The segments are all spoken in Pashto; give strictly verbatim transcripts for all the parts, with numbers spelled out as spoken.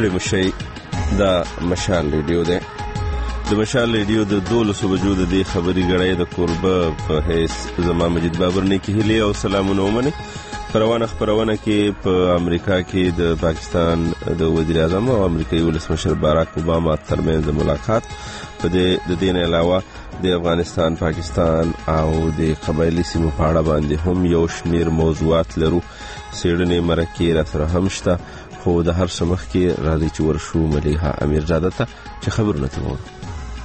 ستړي مشي دا مشال ریډیو ده. د مشال ریډیو د دولسو بجو د دې خبري غړې د کوربه په هیڅ زما مجید بابر نه کې هلي او سلامونه ومني. پروانه خبرونه کې په امریکا کې د پاکستان د وزیر اعظم او امریکایي ولسمشر باراک اوباما ترمنځ ملاقات په دې د دین علاوه د افغانستان، پاکستان او د قبایلی سیمو په اړه باندې هم یو شمیر موضوعات لرو. سیډنی مرکې را سره هم شته، خو د هر څه مخکې راځي چې ورشو ملیحه امیرزاده ته چې خبرونه ترې وورو.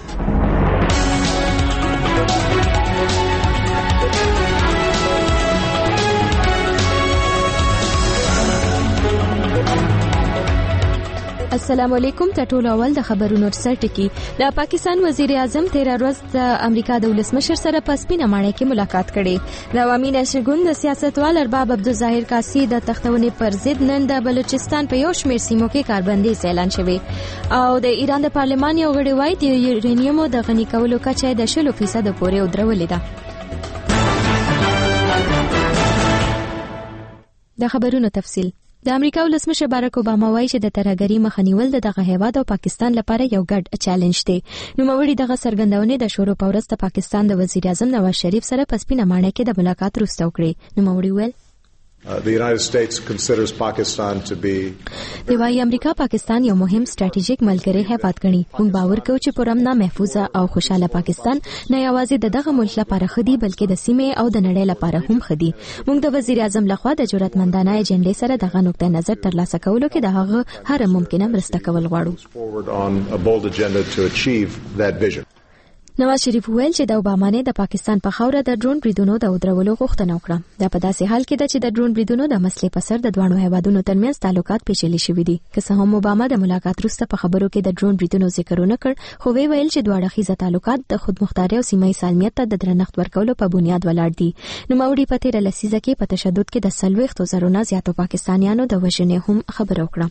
السلام علیکم. ته ټول اول د خبرونو سرټکی. د پاکستان وزیر اعظم تیر ورځ د امریکا د ولسمشر سره په سپینه ماڼۍ کې ملاقات کړي. د عوامي نشر ګوند د سیاستوال ارباب عبدالظاهر قاسی د تختونې پر ضد نن د بلوچستان په یو شمېر سیمو کې کاربندیز اعلان شوی او د ایران د پارلمان یو غړي وایي د یورانیوم د غني کولو کچه د شلو فیصد پورې ودرولې ده. د خبرونو تفصیل. د امریکا ولسمشر باراک اوباما وایي چې د ترهګرۍ مخه نیول د دغه هیواد او پاکستان لپاره یو ګډ چیلنج دی. نوموړي دغه څرګندونې د شروع په ورځ د پاکستان د وزیر اعظم نواز شریف سره په سپینه ماڼۍ کې د ملاقات وروسته وکړې. نوموړي ویل Uh, the United States considers Pakistan to be دی وايي امریکا پاکستان یو مهم ستراتیژیک ملګری هیواد ګڼي. موږ باور کوو چې پرامن، محفوظه او خوشاله پاکستان نه یوازې د دغه ملک لپاره خدي بلکې د سیمې او د نړۍ لپاره هم خدي. موږ د وزیر اعظم لخوا د جرأتمندانه اجنډې سره دغه نقطه نظر ترلاسه کولو کې د هغه هر ممکنه مرسته کول غواړو. نواز شریف ویل چې د اوباما نه د پاکستان په خاوره د ډرون بریدونو د ودرولو غوښتنه وکړه. دا په داسې حال کې ده چې د ډرون بریدونو د مسلې په سر د دوه هیوادونو ترمنځ تعلقات پیچلي شوي دي. که څه هم اوباما د ملاقات وروسته په خبرو کې د ډرون بریدونو ذکر ونه کړ، خو وی ویل چې دوه اړخیزه تعلقات د خودمختارۍ او سیمه سالمیت ته د درنښت ورکولو په بنیاد ولاړ دي. نوموړي په تیره لسیزه کې په تشدد کې د څلوېښتو زرو نه زیاتو پاکستانیانو د وژنې هم خبره وکړه.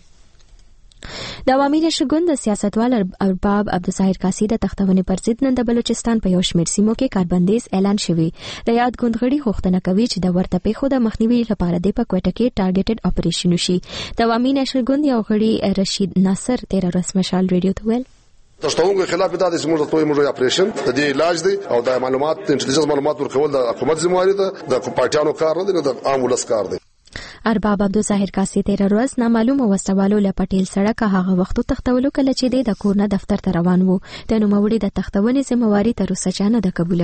د عوامي نشر ګوند د سیاستوال ارباب عبدالظاهر قاسی د تختونې پر ضد نن د بلوچستان په یو شمېر سیمو کې کاربندیز اعلان شوی. د یاد ګوند غړي غوښتنه کوي چې د ورته پیښو د مخنیوي لپاره د په کوټه کې ټارګټډ اپریشن وشي. د عوامي نشر ګوند یو غړي رشید ناصر تیر ورځ مشال ریډیو ته ویل تاسو خلاف د دې موږ ته موږ اپریشن د دې علاج دی او د معلومات انټلیجنس معلومات ورکول د حکومت ذمہواری ده، د پارټیانو کار نه دی، د عام ولس کار دی. ارباب عبدالظاهر قاسی تیر ورځ نامعلومه وسوالو له پټیل سړک هغه وختو تختولو کله چې د کورنه دفتر ته روان وو. د نوموړي د تختونې ذمہواری تر اوسه چا نه ده قبول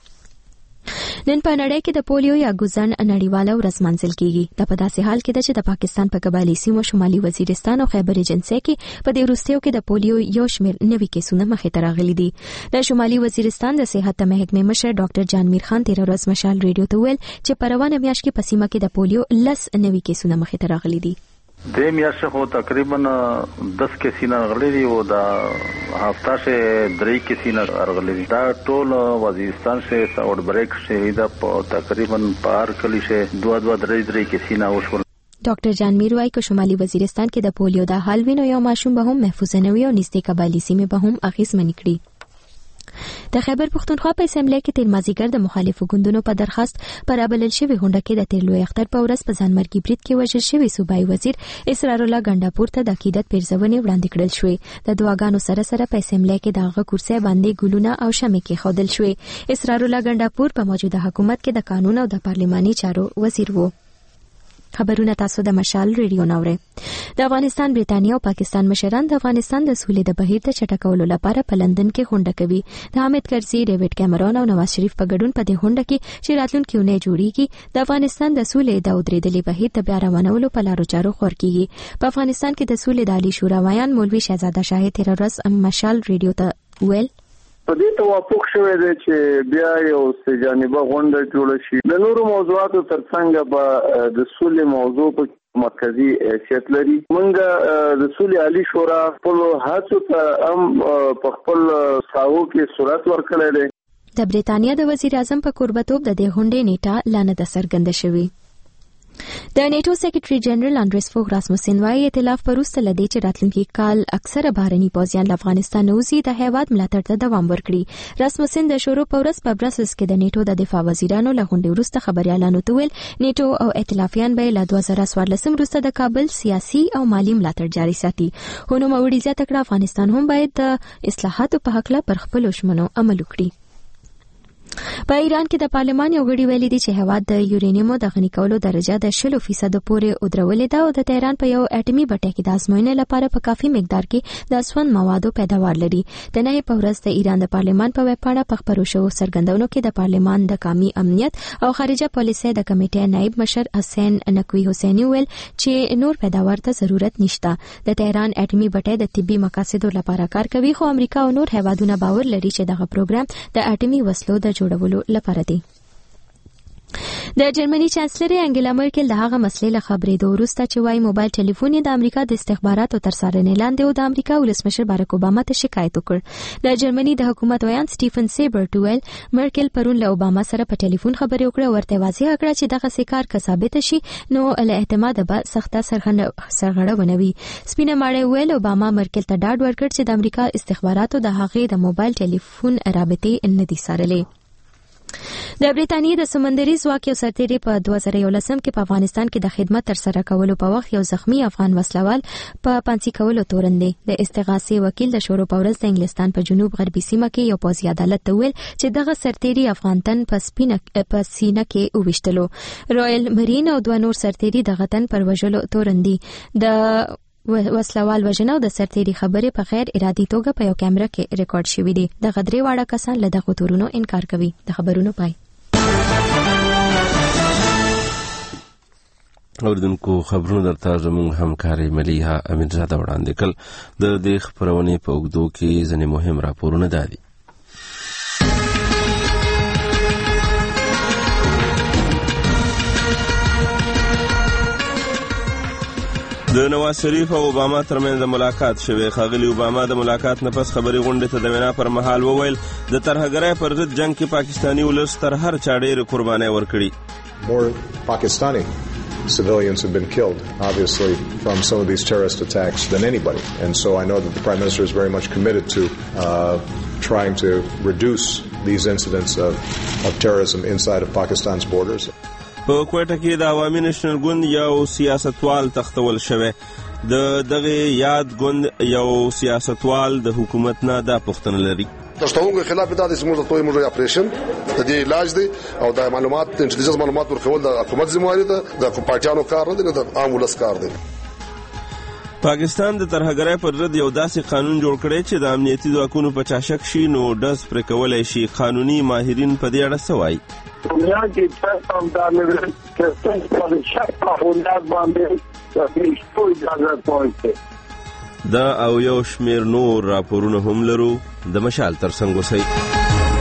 کړې. نن په نړۍ کې د پولیو یا ګوزن نړیواله ورځ منځل کیږي. دا په داسې حال کې ده چې د پاکستان په قبایلی سیمو شمالي وزیرستان او خیبر ایجنسۍ کې په دې وروستیو کې د پولیو یو شمېر نوي کیسونه مخې ته راغلي دي. د شمالي وزیرستان د صحت محکمې مشر ډاکټر جان میر خان تیر ورځ مشال ریډیو ته ویل چې په روانه میاشت کې په سیمه کې د پولیو لس نوي کیسونه مخې ته راغلي دي. د میاشت خو تقریبا دس کیسونه غړي دي او دا هفته سے درې کیسونه غړي دي. دا ټول وزیرستان سے ساوډ بریک شهیدا په تقریبا پار کلی سے دوه دوه درې درې کیسونه وشول. ډاکټر جان میر وايي چې شمالي وزیرستان کې د پولیو د حال وینو یو ماشوم به هم محفوظ نه وي او نږدې قبایلی سیمې به هم اغیزمنې کړي. د خیبر پښتونخوا په اسمبلی کې تیر مازیګر د مخالفو ګوندونو په درخواست پر ابلل شوی غونډه کې د تیر لوی اختر په ورځ په ځانمرګي برید کې وژل شوی صوبایي وزیر اسرار الله ګنډاپور ته د عقیدت پیرزونې وړاندې کړل شوې. د دعاګانو سره سره په اسمبلی کې د هغه کرسۍ باندې ګلونه او شمعې کېښودل شوې. اسرار الله ګنډاپور په موجوده حکومت کې د قانون او د پارلماني چارو وزیر وو. خبرونه تاسو د مشال ریډیو ناوړئ. د افغانستان، بریټانیا او پاکستان مشران د افغانستان د سولې د بهیر ته چټکولو لپاره په لندن کې غونډه کوي. د حامد کرزي، ډیوډ کیمرون او نواز شریف په ګډون په دې غونډه کې چې راتلونکي اونۍ جوړیږي د افغانستان د سولې د ودرېدلي بهیر ته بیا روانولو په لارو چارو غور کیږي. په افغانستان کې د سولې د عالي شورا ویان مولوي شهزاده شاهد تیر ورځ مشال ریډیو ته ویل په دې توافق شوی دی چې بیا یو سجانبه غونډه جوړه شي. د نورو موضوعاتو ترڅنګ به د سولې موضوع په مرکزی حیثیت لري. موږ د سولې عالی شورا خپل هڅو ته هم په خپل ساحو کې صورت ورکړی دی. د بریټانیا د وزیر اعظم په قربتوب د دې غونډې نیټه لا نه ده څرګنده شوې. د نیټو سیکریټري جنرال اندریس فوګ راسموسن وايي ائتلاف پروسته لدی چې راتلونکي کال اکثره بهرني پوځیان له افغانستان نوځي د هیواد ملاتړ ته دوام ورکړي. راسموسن د شروع په ورځ په برسلز کې د نیټو د دفاع وزیرانو له غونډې وروسته خبريالانو ته ویل نیټو او ائتلافیان به له دوه زره څوارلس وروسته د کابل سیاسي او مالی ملاتړ جاري ساتي. خو نو موري زیاته کړه افغانستان هم باید د اصلاحاتو په حق له پر خپل ژمنو عمل وکړي. په ایران کې د پارلمان یو غړي ویلي دي چې هیواد د یورانیوم د غني کولو درجه د شل فیصد پورې ودرولې ده او د تهران په یو اټومي بټۍ کې د ازموینې لپاره په کافي مقدار کې د اسفن موادو پیداوار لري. د نه په ورځ د ایران د پارلمان په ویب پاڼه په خبرو شو سرګندونو کې د پارلمان د قومي امنیت او خارجه پالیسۍ د کمیټې نائب مشر حسین نقوی حسینی ویل چې نور پیداوار ته ضرورت نشته. د تهران اټومي بټۍ د طبي مقاصدو لپاره کار کوي خو امریکا او نور هیوادونه باور لري چې دغه پروګرام د اټومي وسلو د جوړولو لپاره دی. د جرمني چانسلر انګلا مرکل د هغه مسلې له خبرې د وروسته چې وايي موبایل ټلیفون د امریکا د استخباراتو تر څارنې لاندې او د امریکا ولسمشر باراک اوباما ته شکایت وکړ. د جرمني د حکومت ویان سټیفن سیبرټ ویل مرکل پرون له اوباما سره په ټلیفون خبرې وکړه ورته واضح کړه چې دغه سکار که ثابت شي نو له اعتماد به سخته سرغړونه ونوي. سپینه ماړی ویل اوباما مرکل ته ډاډ ورکړ چې د امریکا استخباراتو د هغې د موبایل ټلیفون رابطې نه دي څارلې. د بریټانیې د سمندري ځواک یو سرتیری په دوه زره یولسم کې په افغانستان کې د خدمت تر سره کولو په وخت یو زخمی افغان وسلوال په پانسي کولو تورن دی. د استغاثې وکیل د شروع په ورځ د انګلستان په جنوب غربي سیمه کې یو پوځي عدالت ته ویل چې دغه سرتیری افغان تن په سپینه په سینه کې وویشتلو. رائل مرین او دوه نور سرتیری دغه تن پر وژلو تورن دي. د وسلوال وژنه او د سرتیری خبرې په غیر ارادي توګه په یو کیمرا کې ریکارډ شوې دي. د غدري واړه کسان له دغه تورونو انکار کوي. د خبرونو پای اوردونکو خبرونه درته زموږ همکاري ملیحه امینزاده وړاندې کړل. د دې خبرونې په اوږدو کې ځینې مهم راپورونه دا دي. د نواز شریف او اوباما ترمنځ ملاقات شوه. ښاغلي اوباما د ملاقات نه پس خبري غونډې ته د وینا پر مهال وویل د ترهګرۍ پر ضد جنگ کې پاکستاني ولس تر هر چا ډېرې قربانۍ ورکړي. More Pakistani civilians have been killed, obviously, from some of these terrorist attacks than anybody. And so I know that the Prime Minister is very much committed to uh, trying to reduce these incidents of, of terrorism inside of Pakistan's borders. په کوټه کې د عوامي نېشنل ګوند یو سیاستوال تختول شوی. د دغه یاد ګوند یو سیاستوال د حکومت نه دا پوښتنه لري د شتونکو خلاف د اسمو د توي موږ اپریشن د دې علاج دی او د معلومات انټلیجنس معلومات ورکول د حکومت ذمہواری ده د پارټیانو کار نه دی د عام ولس کار دی. پاکستان د ترهګرۍ پر ضد یو داسې قانون جوړ کړی چې د امنیتي ځواکونو په چاشک شي نو ډز پرې کولی شي. قانوني ماهرین په دې اړه څه وایي؟ دنیا کې چې هم دا نه چې څنګه په شک په بنیاد باندې د هیڅ اجازه پوهیږي. دا او یو شمیر نور راپورونه هم لرو. د مشال ترڅنګ اوسئ.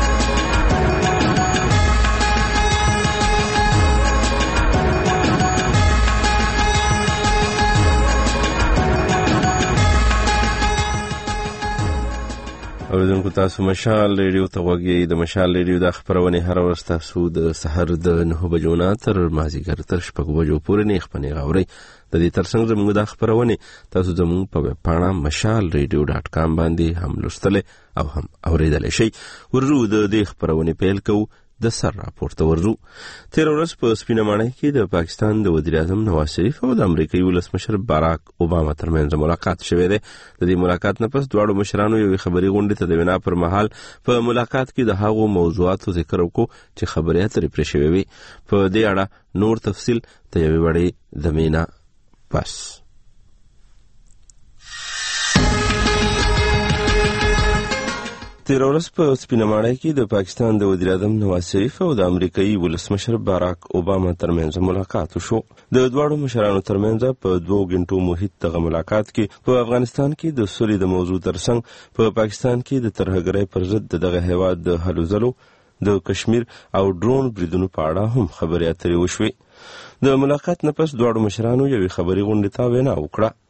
اوریدونکو تاسو مشال ریډیو ته غوږی. د مشال ریډیو د خبرونه هر ورځ تاسو د سحر د نه بجو نه تر مازیګر تر شپږ بجو پورې نه خپنه غوړي. د دې ترڅنګ زموږ د خبرونه تاسو زموږ په ویب پاڼه مشال ریډیو ډاټ کام باندې هم لوستل او هم اوریدل شئ. ورو د دې خبرونه پیل کوو. د سر راپورته ورزو. تیر ورځ په سپینه ماڼۍ کې د پاکستان د وزیر اعظم نواز شریف او د امریکایي ولسمشر باراک اوباما ترمنځ ملاقات شوه دی. د دې ملاقات نه پس دواړو مشرانو یو خبري غونډه ته د وینا پر مهال په ملاقات کې د هغو موضوعاتو ذکر وکړو چې خبري اترې پرې شوې وي. په دې اړه نور تفصیل ته یو وړي د مینا پس تیر ورځ په سپینه ماڼۍ کې د پاکستان د وزیر اعظم نواز شریف او د امریکایي ولسمشر باراک اوباما ترمنځ ملاقات وشو. د دواړو مشرانو ترمنځ په دوه غنټو محیط دغه ملاقات کې په افغانستان کې د سولې د موضوع ترڅنګ په پاکستان کې د ترهګرۍ پر ضد دغه هیواد د هلو ځلو د کشمیر او ډرون بریدونو په اړه هم خبرې اترې وشوې. د ملاقات نه پس دواړو مشرانو یوې خبري غونډې ته وینا وکړه.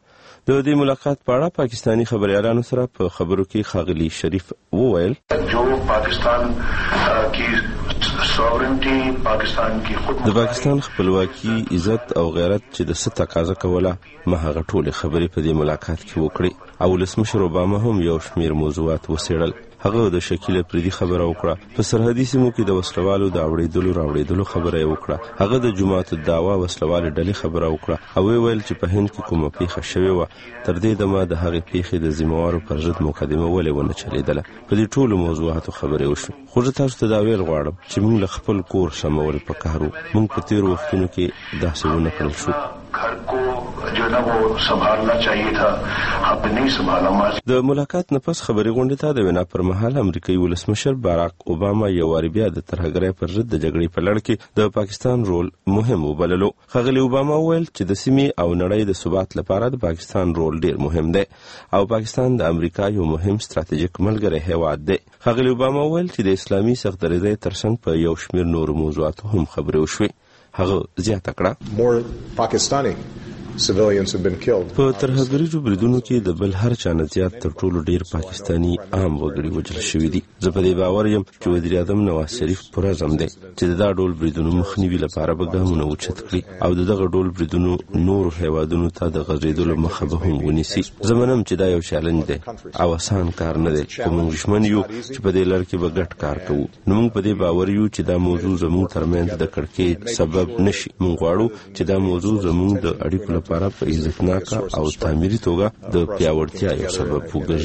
د دې ملاقات په اړه پاکستانی خبريالانو سره په خبرو کې ښاغلي شریف وویل جو پاکستان کی سوورنټي پاکستان کی خود د پاکستان خپلواکي عزت او غیرت چې د ست تقاضا کوله ما هغه ټول خبرې په دې ملاقات کې وکړې او ولسمشر اوباما هم یو شمیر موضوعات وسیړل. هغه د شکیل پردي خبره وکړه، په سرحدي سیمو کې د وسلوالو د اوړېدلو راوړېدلو خبره وکړه، هغه د جماعت الدعوا وسلوال ډلې خبره وکړه او ویل چې په هند کې کومه پیښه شوې و، تر دې دمه د هغې پیښې د ذمہوارو پر ضد مقدمه ولې ونه چلیدله. په دې ټولو موضوعاتو خبرې وشوې. خو زه تاسو ته دا ویل غواړم چې موږ له خپل کور سمول په کار وو. موږ په تېرو وختونو کې داسې ونه کړل شو. घर को जो ना वो संभालना चाहिए था हमने नहीं संभाला. د ملاقات نه پس خبري غونډې ته د وینا پر مهال امریکایي ولسمشر باراک اوباما یو واری بیا د ترهګرۍ پر ضد د جګړې په لړ کې د پاکستان رول مهم وبللو. ښاغلي اوباما وویل چې د سیمې او نړۍ د ثبات لپاره د پاکستان رول ډیر مهم دی او پاکستان د امریکا یو مهم ستراتیژیک ملګری هیواد دی. ښاغلي اوباما وویل چې د اسلامي سختدریځۍ ترڅنګ په یو شمیر نور موضوعاتو هم خبرې وشوې. هغه زیاته کړه more Pakistani civilians have been killed. په ترهګریزو بریدونو کې د بل هر چا نه زیات تر ټولو ډیر پاکستانی عام وګړي وژل شوي دي. زه په دې باور یم چې وزیر اعظم نواز شریف پوره عزم دی چې دا ډول بریدونو مخنیوي لپاره به ګامونه اوچت کړي او دغه ډول بریدونو نور هیوادونو ته د غځېدلو مخه به هم ونیسي. زه منم چې دا یو چالنج دی او آسان کار نه دی، خو موږ ژمن یو چې په دې لړ کې به ګډ کار کوو. نو موږ په دې باور یو چې دا موضوع زموږ ترمنځ د کړکېچ سبب نشي. موږ غواړو چې دا موضوع زموږ د اړیکو لپاره په عزتناکه او تعمیري توګه د پیاوړتیا یو سبب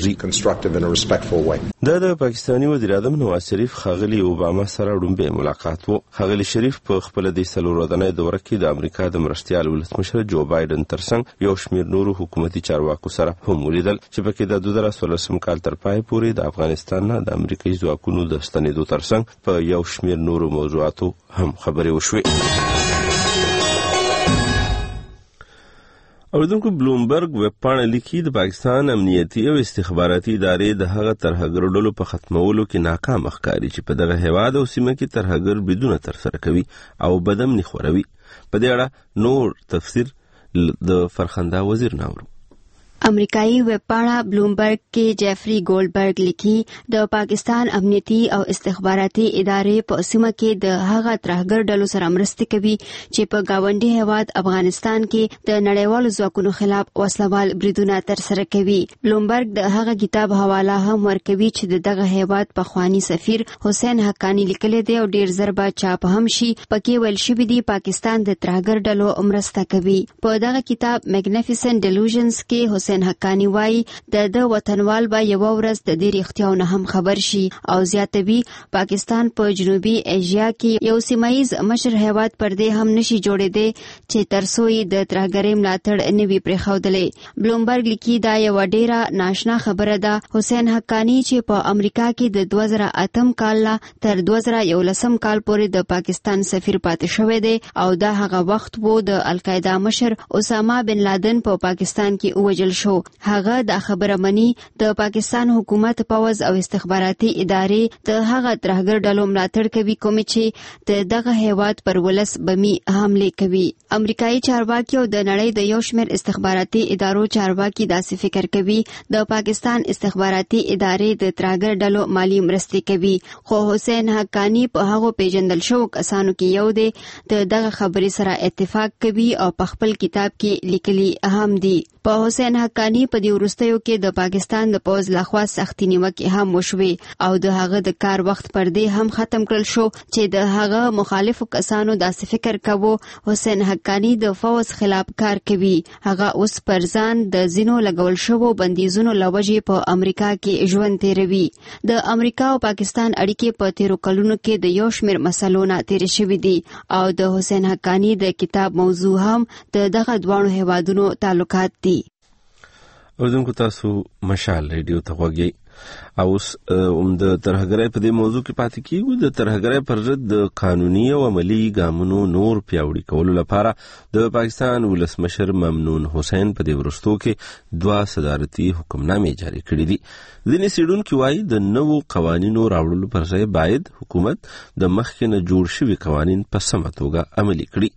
وګرځي. دا د پاکستانی وزیر اعظم نواز شریف ښاغلي اوباما سره لومړی ملاقات و. ښاغلي شریف په خپل د څلور ورځنۍ دوره کې د امریکا د مرستیال ولسمشر جو بایدن ترڅنګ یو شمیر نورو حکومتي چارواکو سره هم ولیدل چې پکې د دوه زره څلورم کال تر پای پورې د افغانستان نه د امریکایي ځواکونو د ستنېدو ترڅنګ په یو شمیر نورو موضوعاتو هم خبرې وشوې. اوریدونکو بلومبرګ ویب پاڼه لیکي د پاکستان امنیتي او استخباراتي ادارې د هغه ترهګر ډلو په ختمولو کې ناکام ښکاري چې په دغه هیواد او سیمه کې ترهګر بریدونه ترسره کوي او بدامني خوروي. په دې اړه نور تفسیر د فرخنده وزیر ناورو. امریکایي ویب پاڼه بلومبرګ کې جیفری گولډبرګ لیکي د پاکستان امنیتي او استخباراتي ادارې په سیمه کې د هغه ترهګر ډلو سره مرسته کوي چې په گاونډي هیواد افغانستان کې د نړیوالو ځواکونو خلاف وسلوال بریدونه ترسره کوي. بلومبرګ د هغه کتاب حواله هم ورکوي چې دغه هیواد پخوانی سفیر حسین حقانی لیکلی دی او ډیر زربا چاپ هم شي. پکې ویل شوی دی پاکستان د ترهګر ډلو مرسته کوي. په دغه کتاب میګنیفیسنٹ ډیلوژنز کې حسین حقانی وای د د وطنوال به یو ورځ د دې اختیاونه هم خبر شي او زیاتوي پاکستان په جنوبي ایشیا کې یو سیمایز مشر هیواد پر دې هم نشي جوړېدي چې ترسوی د ترهګرۍ ملاتړ نه وي پرېښودلی. بلومبرګ لیکي دا یو ډیره ناشنا خبره ده. حسین حقانی چې په امریکا کې د دوه زره اتم کال تر دوه زره یولسم کال پورې د پاکستان سفیر پاتې شوی دی او دا هغه وخت وو د القاعده مشر اسامه بن لادن په پاکستان کې ووژل شو. هغه د خبره مني د پاکستان حکومت پوز او استخباراتي ادارې د هغه ترهګر ډلو ملاتړ کوي کومې چې د دغه هیواد پر ولس بمی حمله کوي. امریکایي چارواکي او د نړۍ د یو شمېر استخباراتي ادارو چارواکي داسې فکر کوي د پاکستان استخباراتي ادارې د ترهګر ډلو مالی مرستې کوي. خو حسین حقانی په هغو پیژندل شوو کسانو کې یو دی د دغه خبرې سره اتفاق کوي او په خپل کتاب کې لیکلي هم دي. په حسین حقانی په دې وروستیو کې د پاکستان د پوز لخوا سختي نیوکې هم وشوې او د هغه د کار وخت پر دې هم ختم کړل شو چې د هغه مخالفو کسانو داسې فکر کوو حسین حقانی د فوز خلاف کار کوي. هغه اوس پر ځان د زینو لګول شوو بندیزونو لوجې په امریکا کې ژوند تیروي. د امریکا او پاکستان اړیکې په تیرو کلونو کې د یو شمېر مسلو نه تېرې شوي دي او د حسین حقانی د کتاب موضوع هم د دغه دواړو هیوادونو تعلقات دي. اوریدونکو تاسو مشال ریډیو ته غوږی او اوس هم د ترهګرۍ په دې موضوع کې پاتې کیږو. د ترهګرۍ پر ضد د قانوني او عملي ګامونو نور پیاوړي کولو لپاره د پاکستان ولسمشر ممنون حسین په دې وروستو کې دوه صدارتي حکمنامې جاری کړې دي. ځینې څېړونکي وایي د نوو قوانینو راوړلو پر ځای باید حکومت د مخکې نه جوړ شوي قوانین په سمه توګه عملي کړي.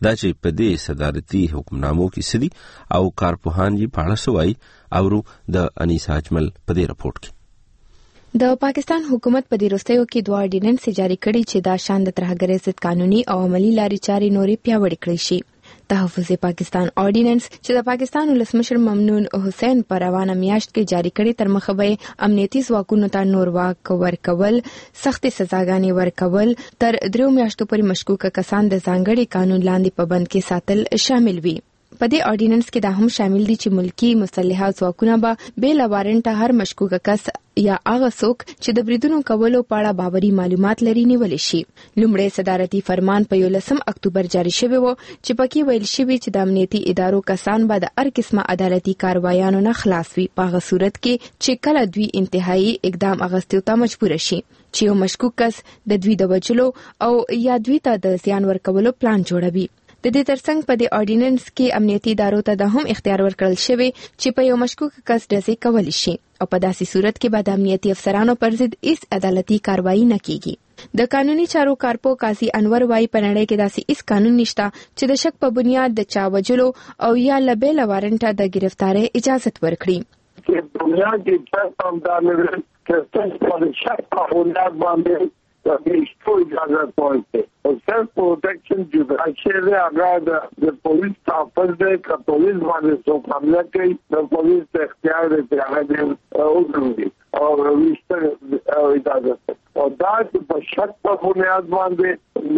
دا چې په دې صدارتي حکمنامو کې سدي او کارپوهان یې پاړه سوای او د انیسا اجمل په دې رپورت کې د پاکستان حکومت په دې وروستیو کې دوه اورډیننس جاری کړي چې دا شان د ترهګرۍ ضد قانوني او عملی لارې چارې نورې پیاوړې کړې شي. تحفظ پاکستان اورډیننس چې د پاکستان ولسمشر ممنون حسین پر روانه میاشت کې جاری کړي تر مخه به امنیتي ځواکونو ته نور واک ورکول، سختې سزاګانې ورکول، تر درو میاشتو پورې مشکوک کسان د ځانګړي قانون لاندې په بند کې ساتل شامل وي. په دې اورډیننس کې دا هم شامل دي چې ملکی مسلحه ځواکونه به بې وارنټه هر مشکوک کس یا هغه څوک چې د بریدونو کولو په اړه باوري معلومات لري نیول شي. لومړی صدارتي فرمان په یولسم اکتوبر جاری شوی و چې پکې ویل شوی چې د امنیتي ادارو کسان به د هر قسمه عدالتي کاروایانو نه خلاص وي په هغه صورت کې چې کله دوی انتهایی اقدام اغستو ته مجبور شي چې یو مشکوک کس د دوی د وجلو او یا دوی ته د زیان ورکولو پلان جوړوي. د دې ترڅنګ په دې اورډیننس کې امنیتي ادارو ته د هم اختیار ورکړل شوی چې په یو مشکوک کس ډزې کولی شي او په داسې صورت کې به د امنیتي افسرانو پر ضد هیڅ عدالتي کاروایی نه کیږي. د قانوني چارو کارپو قاضي انور وايي په نړۍ کې داسې هیڅ قانون نشته چې د شک په بنیاد د چا وجلو او یا لبې لوارنټه د گرفتاری اجازه ورکړي. چې دنیا کې چې هم دا نه چې په شک په بنیاد باندې د بیشتو اجازه پوهنته او سیلف پروټیکشن جوړه شوی هغه د پولیس تحفظ دی که پولیس باندې څوک حمله کوي د پولیس اختیار دی چې هغه دې وګوري او ویشته او اجازه او دا چې په شک په بنیاد باندې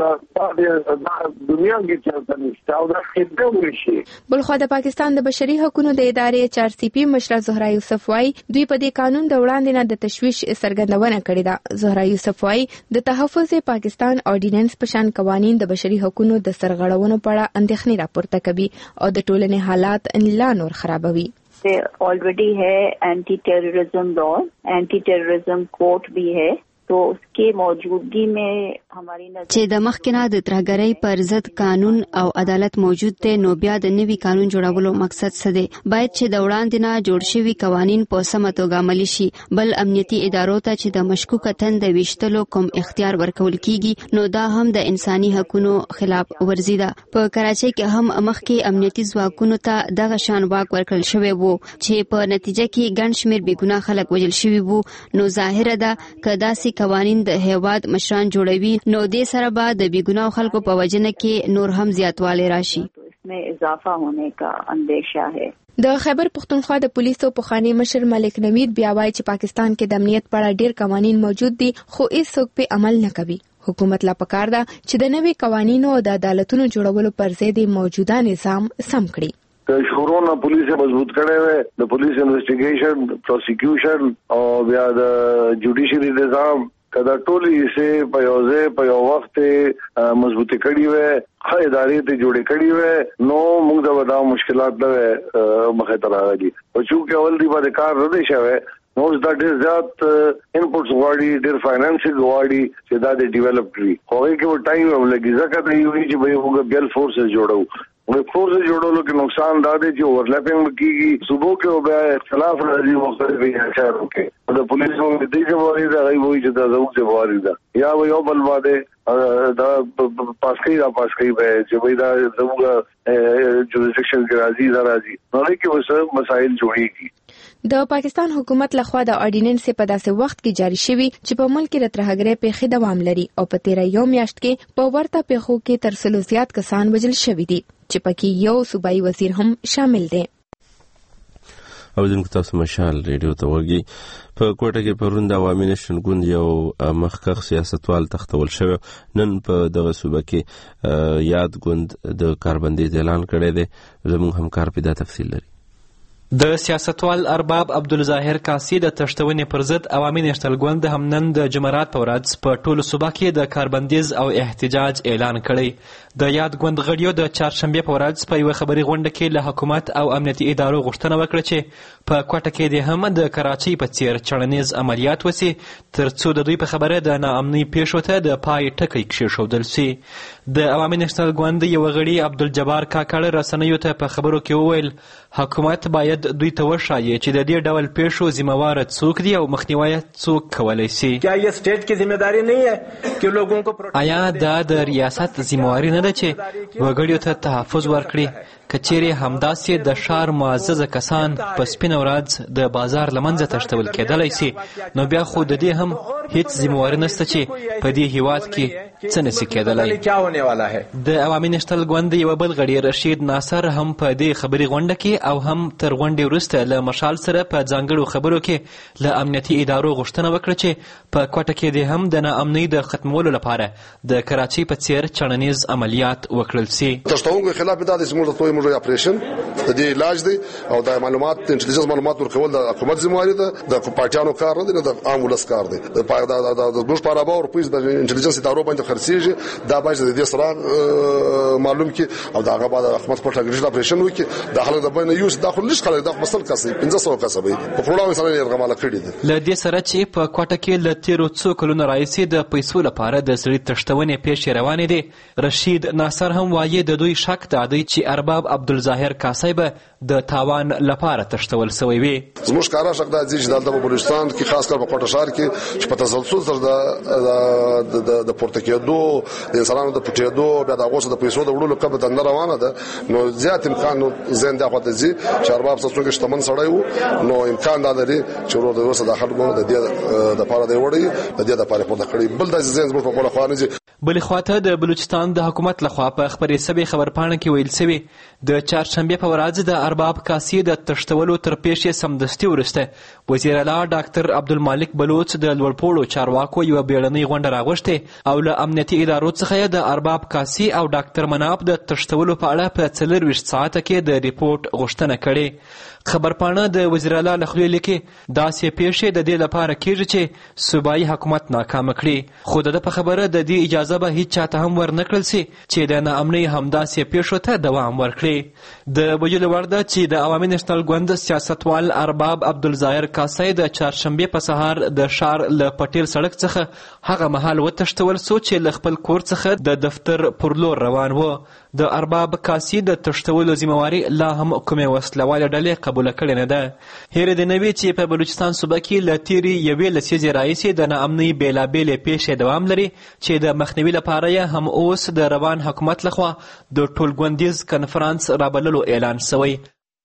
د دنیا کې چلته نشته او دا خدمت وشي. بلخوا د پاکستان د بشري حقوقو د ادارې چار سی پی مشره زهرا یوسف وايي دوی په دې قانون د وړاندې نه د تشویش څرګندونه کړې ده. زهرا یوسف وايي د تحفظ پاکستان اورډیننس په شان قوانین د بشري حقوقو د سرغړونو په اړه اندېښنې راپورته کوي او د ټولنې حالات لا نور خرابوي. Already है anti terrorism law, anti terrorism court भी है तो उसके मौजूदगी में हमारी नजर چې د مخکنه د ترهګرۍ پر ضد قانون او عدالت موجود دی نو بیا د نوي قانون جوړولو مقصد څه دی؟ باید چې د وړاندې نه جوړ شوي قوانین په سمه توګه عملي شي. بل امنیتي ادارو ته چې د مشکوکه تند ویشتلو کوم اختیار ورکول کیږي نو دا هم د انساني حقوقو خلاف ورزي ده. په کراچۍ کې هم مخکې امنیتي ځواکونو ته دغه شان واک ورکړل شوی وو چې په نتیجه کې ګڼ شمېر بېګناه خلک وژل شوي وو. نو ظاهره ده که داسې قوانین د هیواد مشران جوړوي نو دې سره به د بېګناه خلکو په وژنه کې نور هم زیاتوالی راشي. اسمه اضافه ہونے کا اندیشہ ہے. د خیبر پختونخوا د پولیسو پخوانی مشر ملک نوید بیا وایي چې پاکستان کې د امنیت په اړه ډېر قوانین موجود دي خو هیڅوک په عمل نه کوي. حکومت لا پکار ده چې د نوي قوانینو او د عدالتونو جوړولو پر ځای د موجوده نظام سم کړي. که شورونه پولیس مضبوط کړي وي د پولیس انویسټیګیشن پروسیکیوشن او بیا د جوډیشري نظام کدا ټولې سه په یوځه په یو وخت مضبوطی کړي وي خای ادارې ته جوړې کړي وي نو موږ د ودا مشکلات نه مخه ته راغلي او چې اول دی باندې کار نه دی شوی نو دا ډېر زیات انپوټس غواړي ډېر فاینانس غواړي چې دا د ډیولپ کړي خو یې کې ټایم ولګي ځکه دا یو چې به موږ بل فورسز جوړو نو فورسز جوړولو کې نقصان دا دی چې اورلپینګ کیږي صبح کې به اختلاف راځي مختلفې اچارو کې د پولیسو د دې ځواري دا غي وایي چې دا زموږ ځواري ده یا یو بل باندې دا پاسکې دا پاسکې به چې وایي دا زموږ جوریسډکشن کې راځي دا راځي نو کې وسه مسائل جوړيږي. د پاکستان حکومت لخوا د اورډیننس په داسې وخت کې جاری شوی چې په ملک کې د ترهګرۍ پیښې دوام لري او په تیره یو میاشت کې په ورته پیښو کې تر سلو زیات کسان وژل شوي دي چې پکې یو صوبایي وزیر هم شامل دی. او دغه تاسو مشال ریډیو ته ورګي په کوټه کې پرون د عوامي نشن ګوند یو مخکخ سیاستوال تختول شوی نن په دغه صوبه کې یاد ګوند د کاربندیز اعلان کړی دی. زموږ همکار په دا تفصیل لري. د سیاستوال ارباب عبدالظاهر کاسی د تشتونې پر ضد عوامي نشتل ګوند هم نن د جمعرات په ورځ په ټولو صوبه کې د کاربندیز او احتجاج اعلان کړی. د یاد ګوند غړیو د چهارشنبې په ورځ په یوه خبري غونډه کې له حکومت او امنیتي ادارو غوښتنه وکړه چې په کوټه کې د هم د کراچۍ په څیر چړنیز عملیات وسي تر څو د دوی په خبره د ناامنۍ پیښو ته د پای ټکی کېښودل سي. د عوامي نشتل ګوند یو غړي عبدالجبار کاکړ رسنیو ته په خبرو کې وویل حکومت باید باید دوی ته وښایي چې د دې ډول پیښو ذمہوار څوک دي او مخنیوی څوک کولی شي. آیا دا د ریاست ذمہواري نه ده چې وګړیو ته تحفظ ورکړي؟ که چیرې همداسې د ښار معززه کسان په سپینه ورځ د بازار له منځه تښتول کېدلی سي، نو بیا خو د دې هم هیڅ ذمہواري نشته چې په دې هیواد کې څه نسي کېدلی. د عوامي نشتل ګوند یوه بل غړي رشید ناصر هم په دې خبري غونډه کې او هم تر غونډې وروسته له مشال سره په ځانګړو خبرو کې له امنیتي ادارو غوښتنه وکړه چې په کوټه کې دې هم د ناامنۍ د ختمولو لپاره د کراچۍ په څیر چڼنیز عملیات وکړل سي. تشتونکو خلاف دا د موږ ته موږ اپریشن د دې علاج دی او د معلومات انټيليجنس معلومات ورکول د حکومت ذمہواری ده، د پارټیانو کار نه دی، د عام ولس کار دی. د ګوش پاره باور پولیس د انټيليجنس ادارو باندې خرڅيږي، دا باید د دې سره معلوم کی او دا هغه بعد حکومت په ټاګریش اپریشن وکي. د خلک د باندې یوس داخل لږ خلک د مسل کسي پنځه سوه کسبي په خړاوي سره یې غماله کړی دي. ل دې سره چې په کوټه کې ل تیرو څو کلونو راځي د پیسو لپاره د سړي تشتونې پیښې روانې دي. رشید ناصر هم وایي د دوی شک دی چې ارباب عبدالظاهر کاسای به د تاوان لپاره تشتول سوی وي. زموږ کارا شک دا چې دلته په بلوچستان کې خاص کر په کوټه ښار کې چې په تسلسل سره د د پورتکیدو د انسانانو د پټېدو بیا د غوښه د پیسو د وړلو کبه د روانه ده، نو زیات امکان زین د خواته زی چې ارباب څوک شتمن سړی وو، نو امکان دا لري چې ورو د وسه داخل کوم د دې د پاره دی وړي د دې د پاره په دکړي بل د زین زموږ په کوله خوانه. بل خواته د بلوچستان د حکومت لخوا په خبري سبي خبرپاڼه کې ویل سوي د چهارشنبه په ورځ د ارباب کاسي د تشتولو تر پیښې سمدستي ورسته وزیر اعلی ډاکټر عبدالمالک بلوچ د لوړپوړو چارواکو یو بیړنۍ غونډه راغوښته او له امنیتي ادارو څخه د ارباب کاسي او ډاکټر مناف د تشتولو په اړه په څلرویشت ساعته کې د ریپورت غوښتنه کړې. خبرپاڼه د وزیر اعلی له خولې لیکي داسې پیښې د دې لپاره کېږي چې صوبایي حکومت ناکامه کړي، خو د په خبره د دې اجازه به هیڅ چاته هم ورنکړل سي چې د ناامنۍ همداسې پیښو ته دوام ورکړي. د ویلو وړ ده چې د عوامي نشنل ګوند سیاستوال ارباب عبدالظاهر کاسای د چهارشنبې په سهار د ښار له پټیل سړک څخه هغه مهال وتښتول سو چې له خپل کور څخه د دفتر پر لور روان و. د ارباب کاسي د تشتولو ذمہواري لا هم کومې وسلواله ډلې قبوله کړې نه ده. هیره د نوي چې په بلوچستان صوبه کې له تیرې یوې لسیزې راهیسې د ناامنۍ بېلابېلې پیښې دوام لري چې د مخنیوي لپاره یې هم اوس د روان حکومت لخوا د ټولګوندیز کنفرانس رابللو اعلان شوی.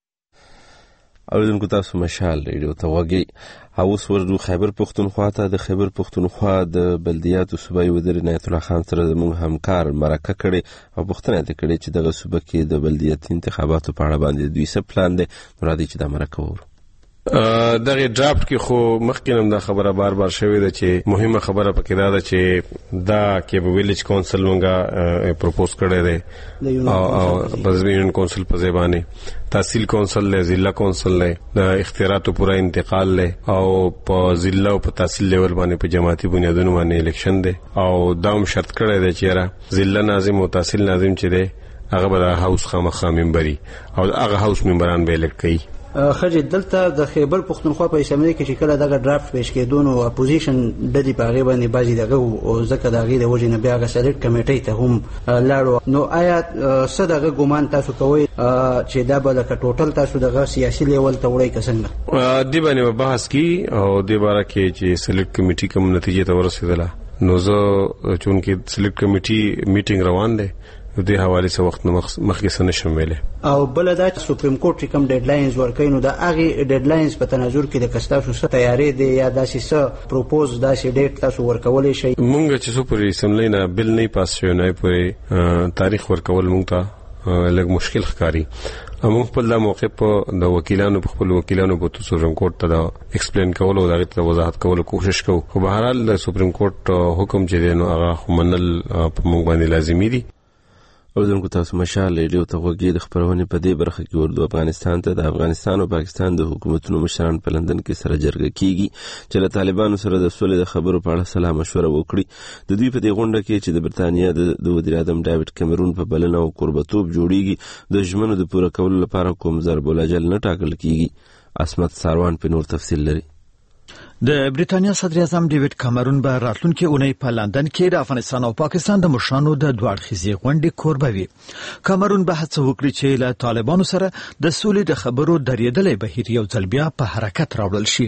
اوریدونکو تاسو مشال ریډیو ته غوږی. اوس ورځو خیبر پښتونخوا ته. د خیبر پښتونخوا د بلدیاتو صوبایي وزیر عنایت الله خان سره زموږ همکار مرکه کړې او پوښتنه یې کړې چې دغه صوبه کې د بلدیاتي انتخاباتو په اړه باندې دوی څه پلان دی. نو راځئ چې دا مرکه وورو. دغه ډرافټ کې خو مخکې هم دا خبره بار بار شوې ده چې مهمه خبره پکې دا ده چې دا کې به ویلیج کونسل مونږه پروپوز کړی دی او بزمي یونین کونسل په ځای باندې تحصیل کونسل له ضلع کونسل له د اختیاراتو پورا انتقال له او په ضلع او په تحصیل لیول باندې په جماعتي بنیادونو باندې الیکشن دی او دا هم شرط کړی دی چې را ضلع ناظم او تحصیل ناظم چې دی هغه به د هاوس خامخا ممبري او هغه هاوس ممبران به الیکټ کوي. خځې دلته د خیبر پښتونخوا په اسمبلی کې چې کله دغه ډرافټ پیش کېدو نو اپوزیشن د دې په هغې باندې بعضې دغه او ځکه د هغې د وجې نه بیا هغه سلیکټ کمیټۍ ته هم لاړو. نو آیا څه دغه ګمان تاسو کوئ چې دا به لکه ټوټل تاسو دغه سیاسي لیول ته وړئ که څنګه؟ دې باندې به بحث کي او دې باره کې چې سلیکټ کمیټي کوم نتیجې ته ورسېدله نو زه چونکې سلیکټ کمیټي میټینګ روان دی د حواله سره وخت مخکې سن شم ویلې او بل دا سپریم کورټ کوم ډیډ لاینز ورکوي نو دا هغه ډیډ لاینز په تناظر کې د کستاسو سره تیاری دی یا داسې څه پروپوز داسې ډیټ تاسو ورکولې شي؟ مونږ چې سو پرې اسمبلی نه بل نه پاس شوی نه پرې تاریخ ورکول مونږ ته لږ مشکل ښکاري. موږ خپل د موقع په د وکیلانو په خپل وکیلانو په سپریم کورټ ته دا ایکسپلین کول او دا ته وضاحت کول کوشش کوو خو به هر حال د سپریم کورټ حکم چې دی نو هغه منل په موږ باندې لازمي دي. اوریدونکو تاسو مشال ریډیو ته غوږی. د خبرونې په دې برخه کې اردو افغانستان ته د افغانستان او پاکستان د حکومتونو مشران په لندن کې سره جرګه کیږي چې له طالبانو سره د سولې د خبرو په اړه سلا مشوره وکړي. د دوی په دې غونډه کې چې د برتانیا د وزیر اعظم ډیوډ کیمرون په بلنه او قربتوب جوړیږي د ژمنو د پوره کولو لپاره کوم ضرب الاجل نه ټاکل کیږي. عصمت ساروان په نور تفصیل لري. د بریټانیا صدر اعظم ډیوډ کامرون به راتلونکي اونۍ په لندن کې د افغانستان او پاکستان د مشرانو د دوه اړخیزې غونډې کوربه وي. کامرون به هڅه وکړي چې له طالبانو سره د سولې د خبرو درېدلې بهیر یو ځل بیا په حرکت راوړل شي.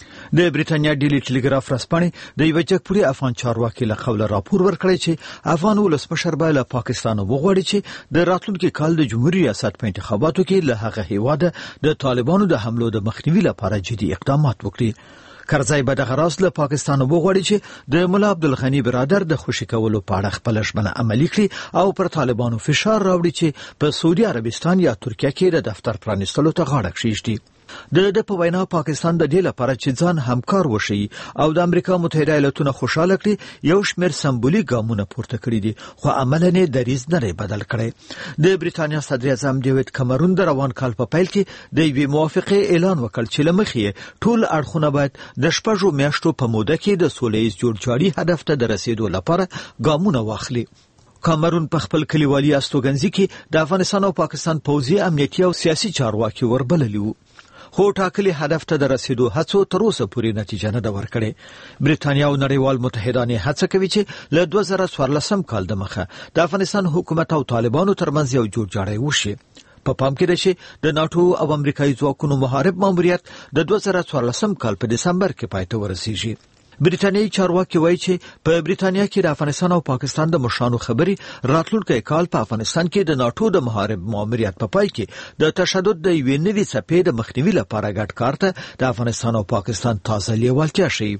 د بریټانیا ډیلی ټلګراف رسپانې د یو جګپوړي افغان چارواکي له قوله راپور ورکړی چې افغان ولسمشر به له پاکستان وغواړي چې د راتلونکي کال د جمهوریت ریاست په انتخاباتو کې له هغه هیواده د طالبانو د حملو د مخنیوي لپاره جدي اقدامات وکړي. کرزی به دغه راز له پاکستان وغواړي چې د مولا عبدالغني برادر د خوشي کولو په اړه خپل ژمنه عملي کړي او پر طالبانو فشار راوړي چې په سعودي عربستان یا ترکیه کې د دفتر پرانیستلو ته غاړه کېږدي. د د په وینا پاکستان د دې لپاره چې ځان همکار وشي او د امریکا متحده ایالاتونو خوشاله کړي یو شمېر سمبولیک ګامونه پورته کړي دي، خو عملاً یې دریځ نه بدل کړی. د بریټانیا صدر اعظم ډیوډ کامرون د روان کال په پیل کې د یوې موافقې اعلان وکړ چې له مخې ټول اړخونه باید د شپږو میاشتو په موده کې د سولهییز جوړجاړي هدف ته د رسیدو لپاره ګامونه واخلي. کامرون په خپل کلیوالي استوګنځي کې د افغانستان او پاکستان پوځي، امنیتي او سیاسي چارواکي وربللي وو، خو ټاکلي هدف ته د رسیدو هڅو تر اوسه پورې نتیجه نه ده ورکړې. بریټانیا او نړیوال متحدان هڅه کوي چې له دوه زره څوارلسم کال د مخه د افغانستان حکومت او طالبانو ترمنځ یو جوړجاړی وشي. په پام کې ده چې د ناتو او امریکایي ځواکونو محارب ماموریت د دوه زره څوارلسم کال په دسمبر کې پای ته ورسیږي. بریټانیایی چارواکي وایي چې په بریټانیا کې د افغانستان او پاکستان د مشرانو خبرې راتلونکي کال په افغانستان کې د ناتو د محارب ماموریت په پای کې د تشدد د یوې نوې څپې د مخنیوي لپاره ګډ کار ته د افغانستان او پاکستان تازه لیوالتیا شي.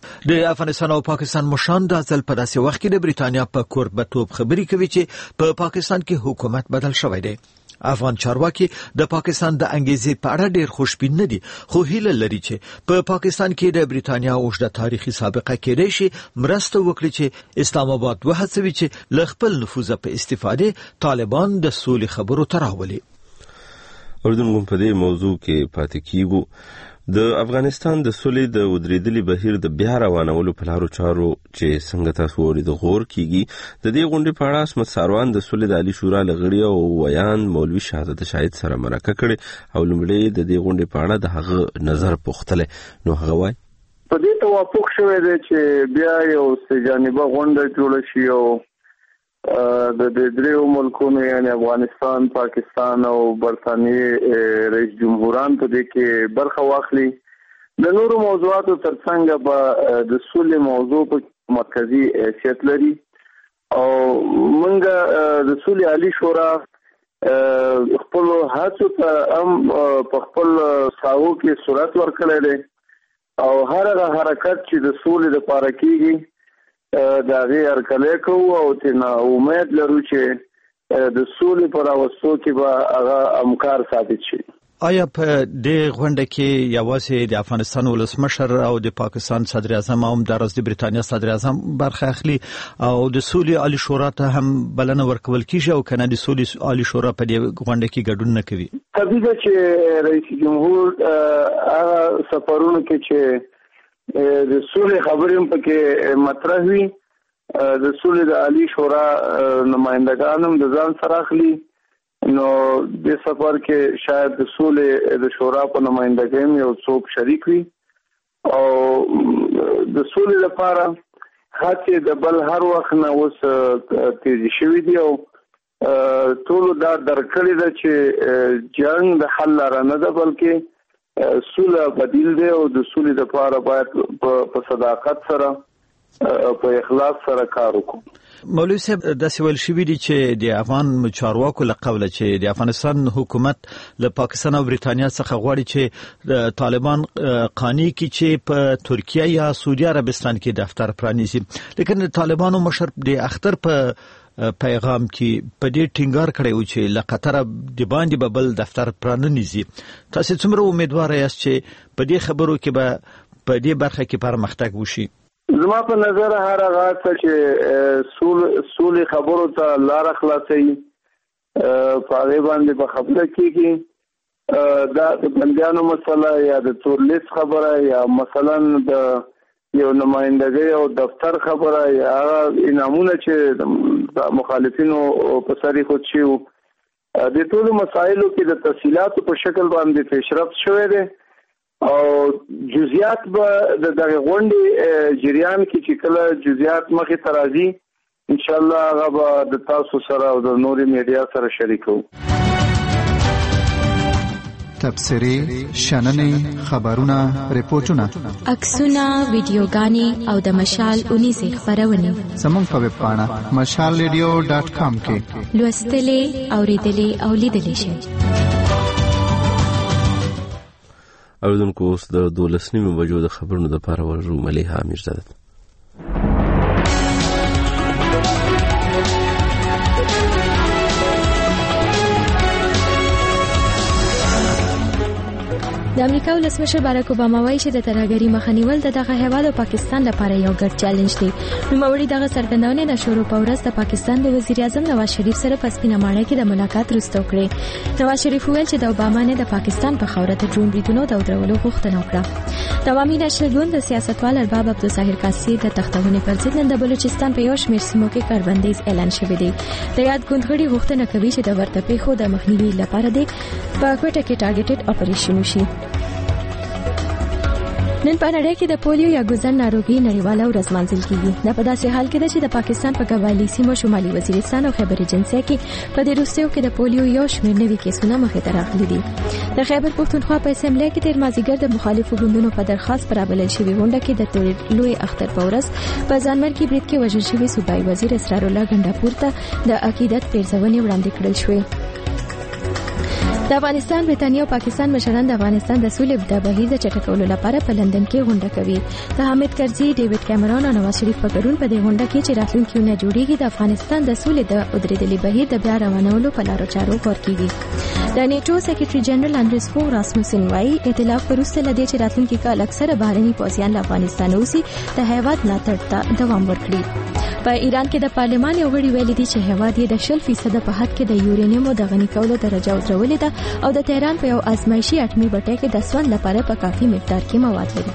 د افغانستان او پاکستان مشران د ځل په داسې وخت کې د بریټانیا په کوربه‌توب خبرې کوي چې په پا پاکستان کې حکومت بدل شوی دی. افغان چارواکي د پاکستان د انګیزې په اړه ډېر خوشبین نه دي، خو هیله لري چې په پا پاکستان کې د بریټانیا اوږده تاریخي سابقه کېدای شي مرسته وکړي چې اسلام آباد وهڅوي چې له خپل نفوذ په استفاده طالبان د سولې خبرو ته راولي. اردن کوم په دې موضوع کې پاتې کیږو. د افغانستان د سولې د ودرېدلي بهیر د بیا روانولو په لارو چارو چې څنګه تاسو ورید غور کیږي، د دې غونډې په اړه اسمت ساروان د سولې د عالی شورا لغړی او ویان مولوي شهزاده شاهد سره مرکه کړي او لومړی د دې غونډې په اړه د هغه نظر پوښتله. نو هغه وایي په دې توافق شوی دی چې بیا یو سجانبه غونډه جوړه شي او د دې دریو ملکونو یعنی افغانستان، پاکستان او برطانیې رئیس جمهوران په دې کې برخه واخلي. د نورو موضوعاتو ترڅنګ به د سولې موضوع په مرکزی حیثیت لري او موږ د سولې عالی شورا خپل هڅو ته هم په خپل ساحو کې صورت ورکړی دی او هر هغه حرکت چې د سولې لپاره کیږي دا غي ارکلې کوو او تینا امید لرو چې د سولې پر اوسو کې به هغه امکار ثابت شي. آیا په دې غونډه کې یوازې د افغانستان ولسمشر او د پاکستان صدر اعظم او د بریټانیا صدر اعظم برخه اخلي او د سولې عالی شورا ته هم بلنه ورکول کیږي او کنه د سولې عالی شورا په دې غونډه کې ګډون نه کوي؟ طبیعي چې رئیس جمهور هغه سفرونو کې چې د سولې خبرې په کې مطرح وي، د سولې د عالی شورا نمائندگان هم د ځان سره اخلي، نو د سفر کې شاید د سولې د شورا په نمائندګۍ یو څوک شریک وي او د سولې لپاره هڅې د بل هر وخت نه اوس تیزی شوي دي او ټول دا درکړي ده چې جنگ د حل لاره نه ده بلکې سوله بدیل دی او د سولې لپاره باید په صداقت سره په اخلاص سره کار وکړو. مولوي صاحب د سوال شوی دی چې د افغان چارواکو له قوله چې د افغانستان حکومت له پاکستان او بریټانیا څخه غواړي چې طالبان قانوني کې چې په ترکیه یا سعودي عربستان کې دفتر پرانیزي، لیکن طالبانو مشر د اختر په پیغام کې په دې ټینګار کړی و چې له قطر د باندې به بل دفتر پرانیزي. تاسو څومره امیدوار یاست چې په دې خبرو کې به په دې برخه کې پرمختګ وشي؟ زما په نظر هر هغه چې سولې خبرو ته لار خلاصوي په هغه باندې به خبره کیږي. دا د بندیانو مسله یا د تورلیس خبره یا مثلا د یو نمائندګۍ او دفتر خبره یا انعامونه چې د مخالفینو په سر خود شي، د ټولو مسایلو کې د تفصیلاتو په شکل باندې پیشرفت شوی دی او جزئیات به د دغه غونډې جریان کې چې کله جزئیات مخې ته راځي ان شاء الله هغه به د تاسو سره او د نوري میډیا سره شریکو. تبصرې، شننې، خبرونه، ریپورتونه، عکسونه، ویډیوګانې او د مشال اونیزې خبرونه زموږ په ویب پاڼه مشال ریډیو ډاټ کام کې لوستلې، اوریدلې او لیدلې شئ. اوریدونکو اوس د دولس نیمې بجو د خبرونو دپاره ورژو ملیحه میرزاده. د امریکا ولسمشر باراک اوباما وایي چې د ترهګرۍ مخه نیول د دغه هیواد او پاکستان لپاره یو ګډ چیلنج دی. نوموړي دغه څرګندونې د شروع په ورځ د پاکستان د وزیر اعظم نواز شریف سره په سپینه ماڼۍ کې د ملاقات وروسته وکړې. نواز شریف وویل چې د اوباما نه د پاکستان په خاوره ته ډرون بریدونو د ودرولو غوښتنه وکړه. د عوامي نېشنل ګوند د سیاستوال ارباب عبدالظاهر قاسي د تختونې پر ضد نن د بلوچستان په یو شمېر سیمو کې کاربندیز اعلان شوی دی. د یاد ګوند غړي غوښتنه کوي چې د ورته پیښو د مخنیوي لپاره د په کوټه کې ټارګټډ اپریشن وشي. نن په نړۍ کې د پولیو یا ګوزن ناروغي نړیواله ورځ لمانځل کیږي. دا په داسې حال کې ده چې د پاکستان په قبایلي سیمو شمالي وزیرستان او خیبر ایجنسیا کې په دې وروستیو کې د پولیو یو شمېر نوي کیسونه مخې ته راغلي دي. د خیبر پښتونخوا په اسمبلی کې تیر مازدیګر د مخالفو ګوندونو په درخواست پر رابلل شوې غونډه کې د لوی اختر په ورځ په ځانمرګي برید کې وژل شوي صوبایي وزیر اسرار الله ګنډاپور ته د عقیدت پیرزونې وړاندې کړل شوې. د افغانستان، بریتانیا او پاکستان مشران د افغانستان د سولې د بهیر د چټکولو لپاره په لندن کې غونډه کوي. د حامد کرزي، ډیوډ کیمرون او نواز شریف په ګډون په دې غونډه کې چې راتلونکي اونۍ جوړیږي د افغانستان د سولې د ودرېدلي بهیر د بیا روانولو په لارو چارو غور کیږي. د نیټو سیکریټري جنرال اندریس فوګ راسموسن وایي ائتلاف وروسته له دې چې راتلونکي کال اکثره بهرني پوځیان له افغانستان اوسي د هیواد ملاتړ ته دوام ورکړي. په ایران کې د پارلمان یو غړي ویلي دي چې هیواد یې د شل فیصد په حد کې د یورینیمو د غني کولو درجه ودرولې ده او د تهران په یو ازمایشي اټومي بټۍ کې د سوند لپاره په کافي مقدار کې مواد لري.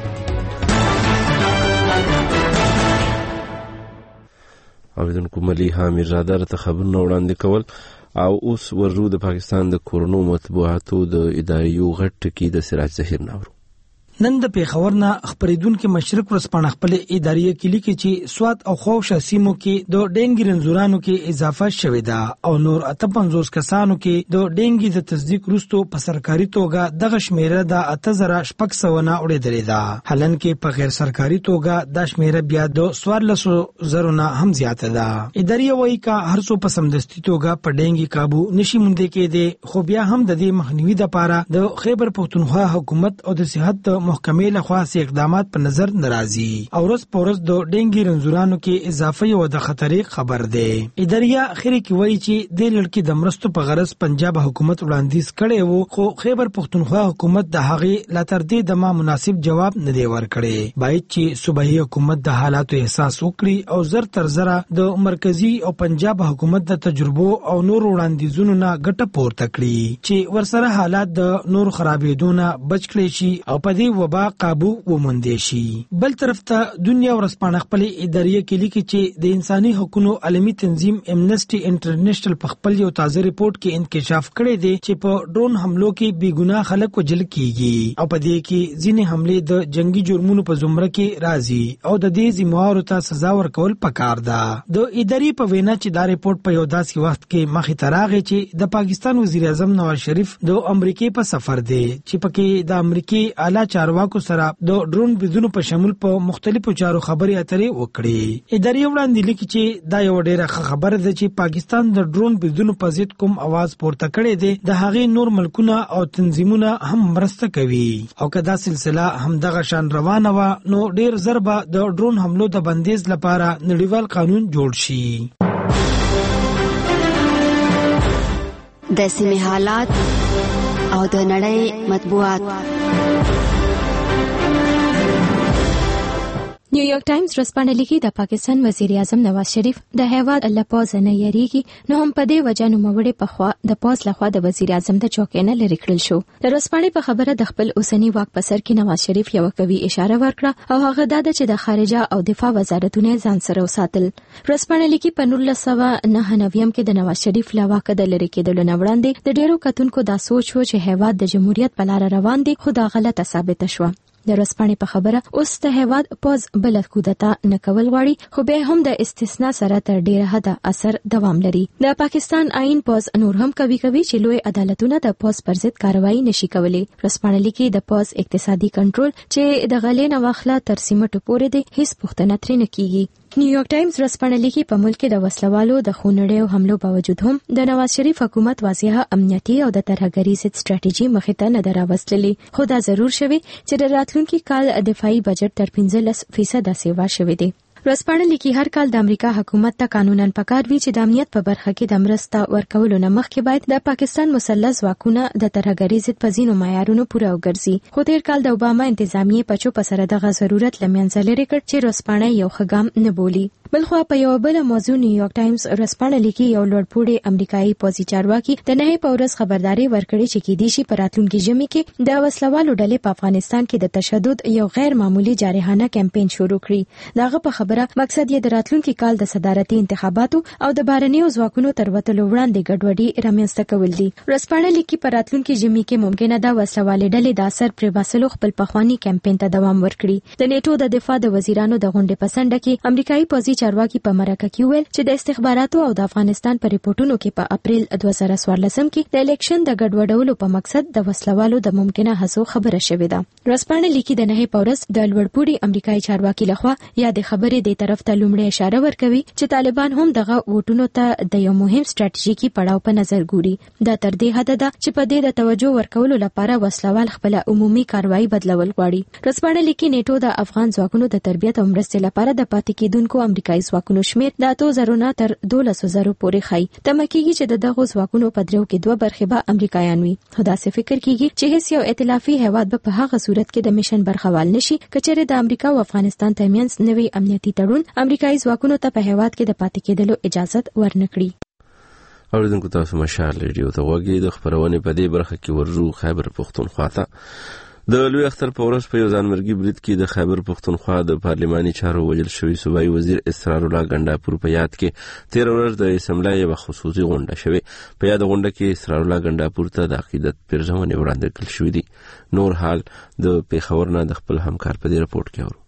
اوریدونکو ملیحه میرزاده ته خبرونه وړاندې کول. او اوس ورجو د پاکستان د کورونو مطبوعاتو د اداريو غټ ټکی د سراج ظهیر ناورو. نن د پیښور نه خبرېدونکو مشرق ورسپانه خپل اداري کلی کې چې سواد او خوښ سیمو کې د ډینګي رنزورانو کې اضافه شوې ده او نور اته پنځوس کسانو کې د ډینګي د تصدیق وروسته په سرکاري توګه دغه شمیره د اته زره شپږ سوه نه وړېدلې ده. حالن کې په غیر سرکاري توګه د شمیره بیا د څوارلسو زرو نه هم زیاته ده. اداري وایي کا هر څو په سمدستي توګه په ډینګي قابو نشي موندل کېدی، خو بیا هم د دې مخنیوي لپاره د خیبر پښتونخوا حکومت او د صحت محکمې لخوا سي اقدامات په نظر ناراضي او ورځ په ورځ د ډینګي رنزورانو کې اضافه یو د خطرې خبر ده. اداريه اخري کې وایي چې د لړکی د مرستو په غرض پنجاب حکومت وړاندیز کړي وو، خو خیبر پښتونخوا حکومت د هغې لاتر دې د ما مناسب جواب نه دی ورکړي. باید چې صوبایي حکومت د حالاتو احساس وکړي او زر تر زره د مرکزی او پنجاب حکومت د تجربو او نور وړاندیزونو نه ګټه پورته کړي چې ورسره حالات د نور خرابېدو نه بچ کړي شي او په دې وبا قابو وموندې شي. بل طرف ته دنیا ورسپانه خپل اداريه کې لیکي چې د انساني حقوقو عالمي تنظیم امنسټي انټرنیشنل په خپل یو تازه ریپورت کې انکشاف کړی دی چې په ډرون حملو کې بې ګناه خلک وژل کیږي او په دې کې ځینې حملې د جنگي جرمونو په زمره کې راځي او د دې ذمہوارو ته سزا ورکول پکار ده. د اداري په وینا چې دا ریپورت په یو داسې وخت کې مخې ته راغی چې د پاکستان وزیر اعظم نواز شریف د امریکای په سفر دی چې پکې د امریکای اعلی چارواکو سره د ډرون بریدونو په شمول په مختلفو چارو خبرې اترې وکړي. اداري وړاندې لیکي چې دا یو ډېره خبره ده چې پاکستان د ډرون بریدونو په ضد کوم आवाज پورته کړی دی د هغې نور ملکونه او تنظیمونه هم مرسته کوي او که دا سلسله هم دغه شان روانه وه نو ډېر زر به د ډرون حملو د بندیز لپاره نړیوال قانون جوړ شي. د سیمې حالات او د نړۍ مطبوعات. نیویارک ټایمز ورځپاڼه لیکي د پاکستان وزیر اعظم نواز شریف د هیواد له پوز نه یریږي نو هم په دې وجه نوموړی په خوا د پوز لخوا د وزیر اعظم د چوکۍ نه لرې کړل شو. د ورځپاڼې په خبره د خپل اوسنی واک په سر کې نواز شریف یو قوي اشاره ورکړه او هغه دا ده چې د خارجه او دفاع وزارتونه ځان سره وساتل. ورځپاڼه لیکي په نولس سوه نهه نوي کې د نواز شریف له واکه د لرې کېدلو نه وړاندې د ډېرو کتونکو دا سوچ و چې هیواد د جمهوریت په لار روان دی، خو دا غلطه ثابته شوه. د ورځپاڼې په خبره اوس د هیواد پوز بل کودتا نه کول غواړي، خو به هم د استثناء سره تر ډیره حد اثر دوام لري. د پاکستان آئین پوز نور هم کوي کوي چې لوی عدالتونه د پوز پر ضد کاروایی نشي کولای. ورځپاڼه لیکي د پوز اقتصادي کنټرول چې د غلې نه واخله تر سیمټو پورې دی، هیڅ پوښتنه ترې نه کیږي. نیویارک ټایمز ورځپاڼه لیکي په ملک کې د وسلوالو د خونړیو حملو باوجود هم د نواز شریف حکومت واضحه امنیتي او د ترهګرۍ ضد ستراتیژي مخې ته نه ده راوستلې، خو دا ضرور شوی چې د راتلونکي کال دفاعي بجټ تر پنځلس فیصده سیوا شوی دی. ورځپاڼه لیکي هر کال د امریکا حکومت ته قانونا پکار وی چې د امنیت په برخه کې د مرسته ورکولو نه مخکې باید د پاکستان مسلح ځواکونه د ترهګرۍ ضد په ځینو معیارونو پوره وګرځي، خو تیر کال د اوباما انتظامیې په چوپه سره دغه ضرورت له منځه لرې کړ چې ورځپاڼه یو ښه ګام نه بولي. بلخوا په یو بل موضوع نیویارک ټایمز ورځپاڼه لیکي یو لوړپوړی امریکایي پوځي چارواکي د نهه په ورځ خبرداري ورکړي چې کېدای شي په راتلونکي ژمي کې د وسلوالو ډلې په افغانستان کې د تشدد یو غیر معمولی جارحانه کمپاین شروع کړي. دغه په خبره مقصد یې د راتلونکي کال د صدارتي انتخاباتو او د بهرنیو ځواکونو تر وتلو وړاندې ګډوډي رامنځته کول دي. ورځپاڼه لیکي په راتلونکي ژمي کې ممکنه ده وسلوالې ډلې د اثر پرې باسلو خپل پخوانی کمپاین ته دوام ورکړي. د نیټو د دفاع د وزیرانو د غونډې په څنډه کې امریکایي پوځي چارواکي په مرکه کې ویل چې د استخباراتو او د افغانستان په ریپورتونو کې په اپریل دوه زره څوارلسم کې د الیکشن د ګډوډولو په مقصد د وسلوالو د ممکنه هڅو خبره شوې ده. ورځپاڼه لیکي د نهه په ورځ د لوړپوړي امریکایي چارواکي لخوا یا د خبرې د طرف ته لومړی اشاره ورکوي چې طالبان هم دغه ووټونو ته د یو مهم ستراتیژیکي پړاو په نظر ګوري. دا تر دې حد ده چې په دې د توجه ورکولو لپاره وسلوال خپل عمومي کاروایی بدلول غواړي. ورځپاڼه لیکي نیټو د افغان ځواکونو د تربیت او مرستې لپاره د پاتې کېدونکو امریکایي ځواکونو شمیر د اتو زرو نه تر دولسو زرو پورې ښایي. تمه کېږي چې د دغو ځواکونو په دریو کې دوه برخې به امریکایان وي، خو داسې فکر کېږي چې هیڅ یو ائتلافي هیواد به په هغه صورت کې د میشن برخوال نشي که چېرې د امریکا او افغانستان ترمنځ نوی امنیتي تړون امریکایي ځواکونو ته په هیواد کې د پاتې کېدلو اجازه ورنکړي. اوریدونکو تاسو مشال ریډیو ته وګورئ. د خبرونې په دې برخه کې ورجو خیبر پښتونخوا ته د لوی اختر په ورځ په یو ځانمرګي برید کې د خیبر پښتونخوا د پارلماني چارو وزیر شوی صوبایي وزیر اسرار الله ګنډاپور په یاد کې تیر ورځ د اسمبلی یو خصوصي غونډه شوه. په یاد غونډه کې اسرار الله ګنډاپور ته د عقیدت پیرزونې وړاندې کړل شوې دي. نور حال د پیښور نه د خپل همکار په دې رپورت کې اورو.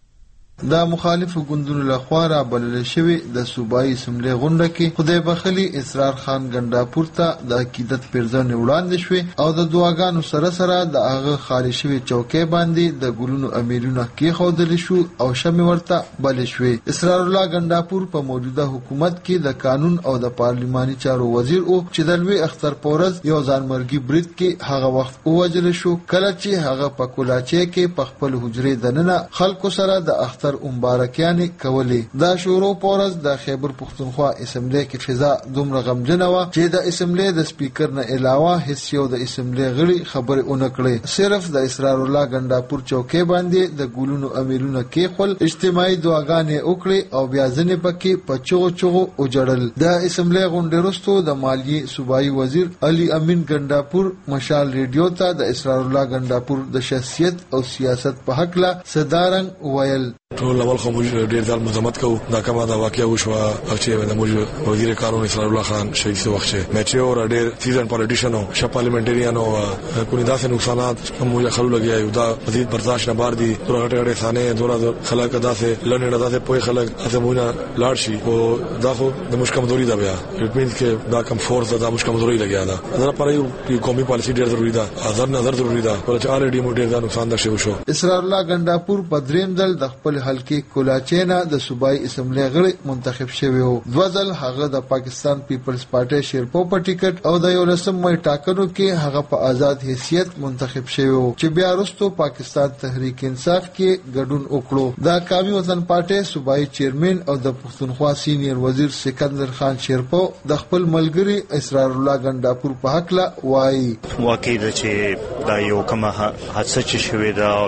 د مخالفو ګوندونو لخوا را بلل شوی د صوبایي اسمبلی غونډه کې خدای بخلي اسرار خان ګنډاپور ته د عقیدت پیرزونې وړاندې شوې او د دعاګانو سره سره د هغه خالي شوی چوکۍ باندې د ګلونو امیرونه کېښودل شو او شمې ورته بلې شوې. اسرار الله ګنډاپور په موجوده حکومت کې د قانون او د پارلماني چارو وزیر او چې د لوی اختر په ورځ یو ځانمرګي برید کې هغه وخت ووژل شو کله چې هغه په کولاچۍ کې په خپل حجرې دننه خلکو سره د اختر مبارکیانې کولې. دا شروع په ورځ د خیبر پښتونخوا اسمبلی کې فضا دومره غمجنه وه چې د اسمبلی د سپیکر نه علاوه هیڅ یو د اسمبلی غړي خبرې ونه کړې. صرف د اسرار الله ګنډاپور چوکۍ باندې د ګلونو امیرونه کېښول، اجتماعي دعاګانې وکړې او بیا ځینې پکې په چغو چغو وجړل. د اسمبلی غونډې وروسته د مالیې صوبایي وزیر علي امین ګنډاپور مشال ریډیو ته د اسرار الله ګنډاپور د شخصیت او سیاست په هکله صدارنګ ویل. ټول اول خو موږ ډیر ځل مزمت کوو دا کومه دا واقعیا وشو چې د موږ وزیر قانون اسرار الله خان شهید شو وخت میچور ډیر سیزن پالیټیشن او ش پارلیمنټریان او کونی داسې نقصانات موږ خلک لګیا یو دا مزید برداشت نه بار دي ترغه ټړې ثانه دورا خلک داسې لنډه داسې پوي خلک ازمونه لاړ شي او دا خو د مش کمزوري دا بیا اټ مینز کې دا کم فورس دا مش کمزوري لګیا دا دا پر یو قومي پالیسی ډیر ضروری ده اثر نظر ضروری ده پر چې الریډي مو ډیر دا نقصان ده شو. اسرار الله ګنډاپور په دریم ځل د خپل حلقې کولاچینا د صوبایي اسمبلی غړي منتخب شوی وو. دوه ځل هغه د پاکستان پیپلز پارټي شیرپو په ټیکټ او د یو لسم مې ټاکنو کې هغه په آزاد حیثیت منتخب شوی وو چې بیا وروسته پاکستان تحریک انصاف کې ګډون وکړو. د قومي وطن پارټي صوبایي چیرمن او د پښتونخوا سینیئر وزیر سکندر خان شیرپو د خپل ملګری اسرار الله ګنډاپور په حق لا وایي. واقعي ده چې دا یو کومه حادثه چې شوې ده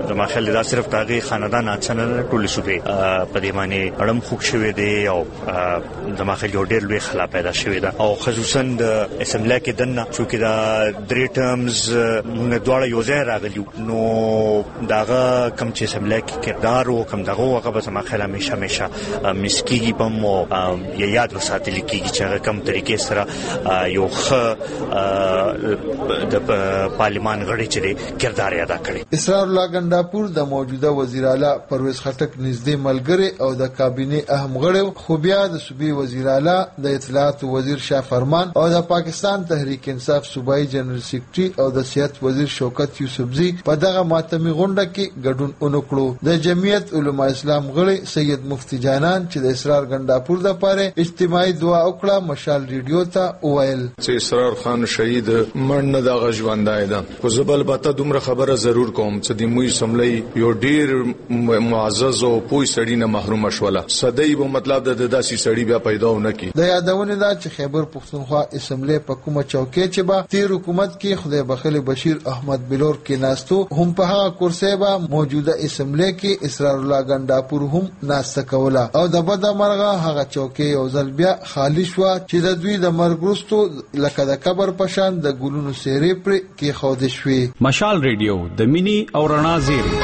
زما خیال دا صرف تاغي خاندان اڅنه ټول صوبې په دې باندې اړم خوښ شوی دی او زما خیال یو ډېر لوی خلا پیدا شوی دا او خصوصا د اسمبلی کې دنه چې دا درې ټرمز موږ دواړه یو ځای راغلیو نو داغه کم چې اسمبلی کې کردار او کم دغه هغه به زما خیال همیشه همیشه مسکیږي بم او یاد وساتل کیږي چې کم طریقې سره یو ښه د پارلیمان غړي چې کردار ادا کړي. اسرار الله ګنداپور د موجوده وزیر اعلی پرویز خټک نږدې ملګری او د کابینه اهم غړي خو بیا د صوبې وزیر اعلی د اطلاعات وزیر شاه فرمان او د پاکستان تحریک انصاف صوبایي جنرال سیکریټري او د سیاست وزیر شوکت یوسفزي په دغه ماتمي غونډه کې ګډون اونکړو. د جمعیت علما اسلام غړي سید مفتی جانان چې د اسرار ګنداپور د پاره اجتماعي دعا وکړه مشال ریډیو ته وویل چې اسرار خان شهید مړ نه د غژوندای ده خو زبل باته دومره خبره ضرور کوم چې د موي سملي یو ډیر معزز او پوي سړی نه محروم شوله صدای به مطلب د داسي سړی بیا پیدا ونه کی. د یادونه دا چې خیبر پښتونخوا اسمبلی په کومه چوکۍ چې با تیر حکومت کې خدای بخل بشیر احمد بلور کې ناستو هم په هغه کرسي با موجوده اسمبلی کې اسرار الله ګنداپور هم ناسته کوله او د بد مرغه هغه چوکۍ او ځل بیا خالی شو چې د دوی د مرګرستو لکه د قبر پشان د ګلونو سیری پر کې خوده شوې. مشال ریډیو د مینی او رڼا زیری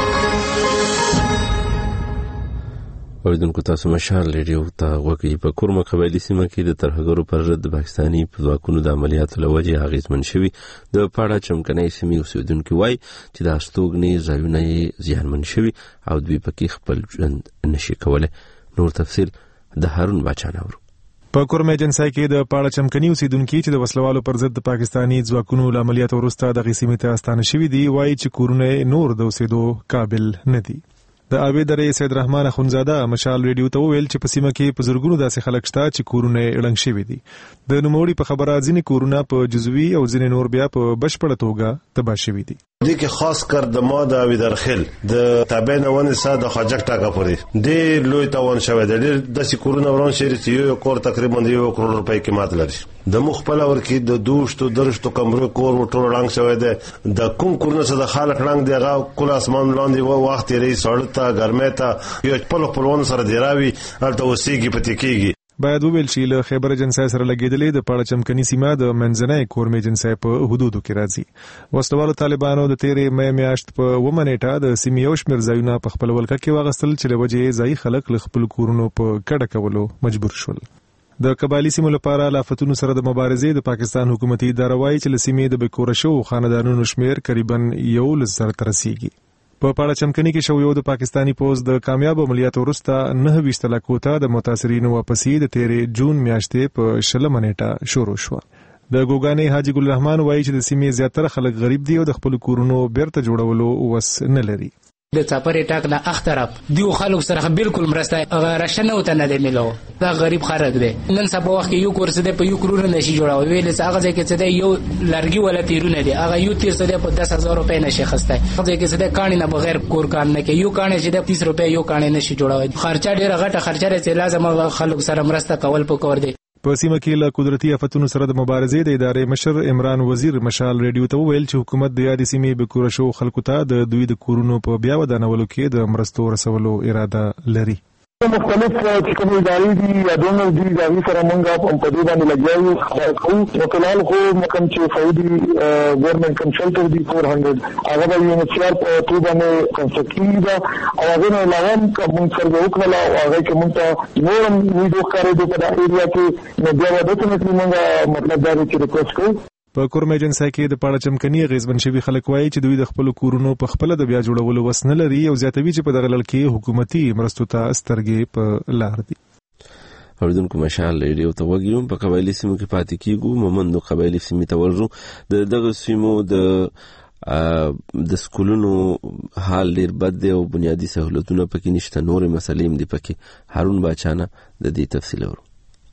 اوریدونکو تاسو مشال ریډیو ته غوږی. په کورمه قبایلی سیمه کې د ترهګرو پر ضد د پاکستاني ځواکونو د عملیاتو لوجه اغیزمن شوی د پاړه چمکنۍ سیمې اوسیدونکو وای چې د استوګنې ځایونه زیانمن شوی او دوی پکې خپل ژوند نشي کولای. نور تفصیل د هارون بچاناورو. په کورمه جنسای کې د پاړه چمکني اوسیدونکو چې د وسلوالو پر ضد د پاکستاني ځواکونو د عملیاتو وروسته د غسیمه ته استانه شوی دی وای چې کورونه نور د اوسېدو قابل نه دي. د اوی درې سید رحمان اخونزاده مشال ریډیو ته ویل چې په سیمه کې په زړګونو داسې خلک شته چې کورونه اړنګ شوی دي. د نوموړي په خبره ځینې کورونه په جزوي او ځینې نور بیا په بشپړه توګه تباه شوي دي. دې کې خاص کر د ما د اوی درخل د تابع نوونه ساده د خاجک ټاکا پورې ډېر لوی تاوان شوی دی. ډېر داسې کورونه وران شوي چې یو کور تقریبا یو کروڑ روپۍ قیمت لري. د مخ په لور کې د دوشتو درشتو کمرو کور ټول رنګ شوی دی. د کوم کورونه څخه د خالق رنګ دی هغه کول اسمان لاندې و وخت یې سړتا ګرمه یو خپل خپلوان سره دیراوي هلته وسیږي پتی کیږي. باید وویل چې له خیبر جنسای سره لګیدلې د پاړه چمکني سیمه د منځنۍ کورمه جنسای په حدودو کې راځي. وسلوالو طالبانو د تیرې مې میاشت په ومه نیټه د سیمې یو شمېر ځایونه په خپل ولکه کې واغستل چې له وجې ځای خلک له خپل کورونو په کډه کولو مجبور شول. د قبایلی سیمو لپاره لافتونو سره د مبارزې د پاکستان حکومتي اداره وايي چې له سیمې د بکوره شو خاندانونو شمېر تقریبا یو لزر ترسيږي. په پاړه چمکني کې شو یو د پاکستانی پوز د کامیاب عملیاتو وروسته نه ویشت لکوته د متاثرینو واپسی د تیرې جون میاشتې په شلمه نیټه شروع شو. د ګوګانې حاجی ګل رحمان وایي چې د سیمې زیاتره خلک غریب دي او د خپل کورونو بیرته جوړولو وس نه لري. د چاپرې ټاک نه اختراب دیو خلک سره بالکل مرسته راشنه وته نه دی ملو. دا غریب خلک دي. نن سبا وخت کې یو کورس دی په یو کروڑ نشي جوړاوي. ویل چې هغه ځکه چې دی یو لرګي ولا تیرونه دي هغه یو تیر څه دی په دس هزار روپۍ نشي خسته. هغه ځکه چې دی کانی نه بغیر کور کار نه کوي. یو کانی چې د تیس روپۍ یو کانی نشي جوړاوي. خرچه ډیره غټه خرچه لري. لازم خلک سره مرسته کول پکور دي. په سیمه کې له قدرتي آفتونو سره د مبارزې د ادارې مشر عمران وزیر مشال ریډیو ته ویل چې حکومت د یادې سیمې به کور شو خلکو ته د دوی د کورونو په بیا ودانولو کې د مرستو رسولو اراده لري. مختلف چې کوم ادارې دي یا دونه دي دا وی سره مونږه په دې باندې لګیاو خو نو کلال خو مکم چې فودي ګورنمنت کنسلټر دي چورلس هغه به یو نشار په تو باندې کنسټرکټي دا او هغه نه لاوم کوم سره وکړه او هغه کوم ته نورم ویډیو کارې د په ایریا کې نو بیا ودته مونږه مطلب دا چې ریکوست کوو. په کورمه جنسای کې د پاړه چمکني غیزمن شوی خلک وایي چې دوی د خپل کورونو په خپل د بیا جوړولو وس نه لري او زیاتوي چې په دغه لړ کې حکومتي مرستو ته سترګې په لار دي. اوریدونکو مشال ریډیو ته وګورم. په قبایلی سیمو کې پاتې کیږو. مومندو قبایلی سیمې ته ورځو. د دغه سیمو د د سکولونو حال ډیر بد دی او بنیادی سہولتونه پکې نشته. نور مسلې هم دي پکې. هارون بچانه د دې تفصیل ورو.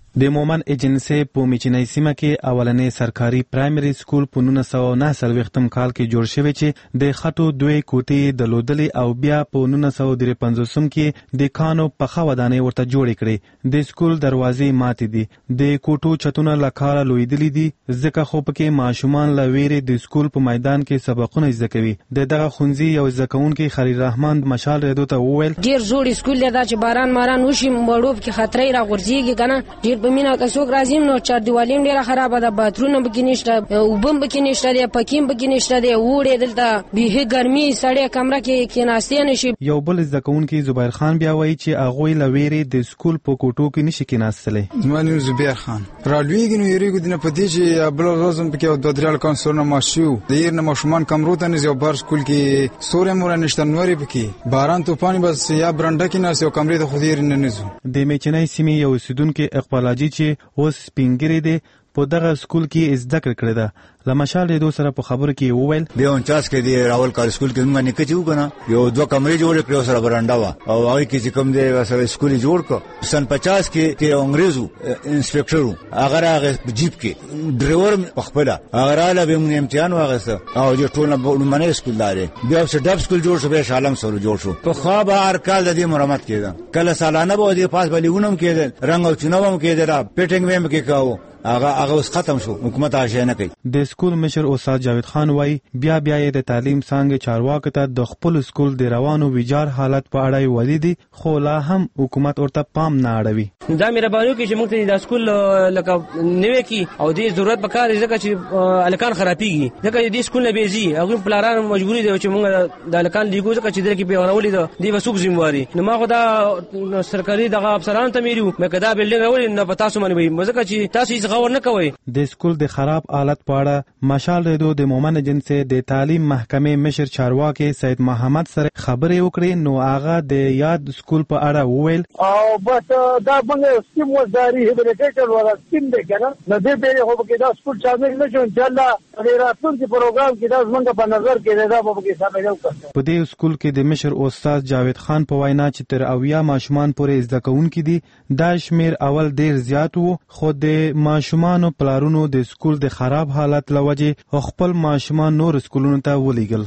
د مومن ایجنسی په میچنۍ سیمه کې اولنې سرکاري پرایمري سکول په نولس سوه نهه څلوېښتم کال کې جوړ شوی چې د خټو دوی کوټې درلودلې او بیا په نولس سوه درې پنځوسم کې د کانو پخه ودانۍ ورته جوړې کړې. د سکول دروازې ماتې دي، د کوټو چتونه له کاله لوېدلي دي، ځکه خو پکې ماشومان له ویرې د سکول په میدان کې سبقونه زده کوي. د دغه ښوونځي یو زده کوونکی خلیل رحمان مشال ریډیو ته وویل ډېر زوړ سکول دی دا چې باران ماران وشي مړو پکې خطرې راغورځېږي که نه ډېر په مینه که څوک راځي نو چاردیوالي هم ډېره خرابه ده، باترونه پکې نشته، اوبه هم پکې نشته دی، پکې هم پکې نشته دی، اوړی دلته بیخي ګرمي سړی کمره کې کېناستې نه شي. یو بل زده کوونکی زبیر خان بیا وایي چې هغوی له ویرې د سکول په کوټو کې نشي کېناستلی. زما نوم زبیر خان رالویږي نو یېرېږو دې نه په دې چې بله ورځ هم پکې یو دوه درې هلکان سرونه مات شوي وو، د یېر نه ماشومان کمرو ته نځي او بهر سکول کې ستوری هم ورنه نشته، نور یې پکې باران توپان بس یا برنډه کې ناست او کمرې ته خو د یېر نه نځو. د میچنۍ سیمې یو اوسېدونکی اقبال حاجي چې اوس سپین ږیری دی په دغه سکول کې زده کړه کړې ده. له مشال ریډیو سره په خبرو کې وویل بیا انچاس کې دی راول کال سکول کې موږ نکچ یو کنه یو دوه کمرې جوړ کړو سره برانډا وا او هغه کې چې کوم دی وسره سکول جوړ کړ. سن پچاس کې ته انګريزو انسپکټر هغه هغه جیپ کې ډرایور پخپله هغه له به موږ امتحان واغسته او جو ټول منې سکول لاره بیا چې ډب سکول جوړ شو به شالم سره جوړ شو. په خو به هر کال د دې مرمت کېده، کله سالانه به دې پاس بلیونم کېده، رنگ او چناوم کېده، پیټینګ ویم کې کاوه، هغه هغه اوس ختم شو، حکومت هغه نه کوي. د سکول مشر استاد جاوید خان وای بیا بیا د تعلیم څنګه چارواکو ته د خپل سکول د روانو ویجار حالت په اړه ولیدي، خو لا هم حکومت ورته پام نه اړوي. دا مهرباني کوي چې موږ ته د سکول لکه نوې کی او د ضرورت پکاره ځکه چې الکان خرابيږي، ځکه د سکول نه بيزي هغه پلاران مجبوري دي چې موږ د الکان لیګو ځکه چې درکې په ورولې ده دی وسوک ذمہواری نو ما خدا سرکاري دغه افسران ته میرو مې کدا بلډینګ راولې نه پتا سو منوي ځکه چې تاسو هیڅ غور نه کوي. د سکول د خراب حالت په اړه مشال ریډیو د مومن ایجنسی د تعلیم محکمې مشر چارواکي سید محمد سره خبرې وکړې نو هغه د یاد سکول په اړه وویل او بس دا باندې سکیم وزاري هیبریټیټر ولا سکیم دی کنه نو دې به هو کې دا سکول شامل نشو ان شاء الله د راتلونکي پروګرام کې دا زمونږ په نظر کې دا به کې شامل وکړو. په دې سکول کې د مشر استاد جاوید خان په وینا چې تر اویا ماشومان پورې زده کوونکي دي، دا شمیر اول ډیر زیات وو، خو د ماشومانو پلارونو د سکول د خراب حالت لوجه خپل ماشومان نور سکولونو ته ولېږل.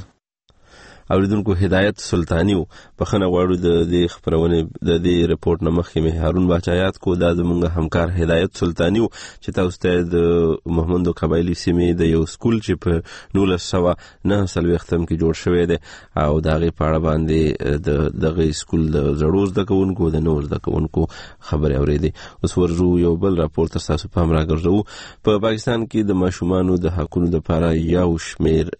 اوریدونکو هدایت سلطانی په خنه غواړو د دې خبرونه د دې رپورت نه مخکې مه هارون بچایات کو د زمونږ همکار هدایت سلطانی چې تاسو ته د محمد قبایلی سیمې د یو سکول چې په نولس سوه نهه څلوېښتم کې جوړ شوی دی او د هغې په اړه باندې د دغه سکول د زړو زده کوونکو د نور زده کوونکو خبرې اورېدې. اوس ورځو یو بل راپور تر ستاسو پام راګرځوو. په پاکستان کې د ماشومانو د حقونو دپاره یو شمېر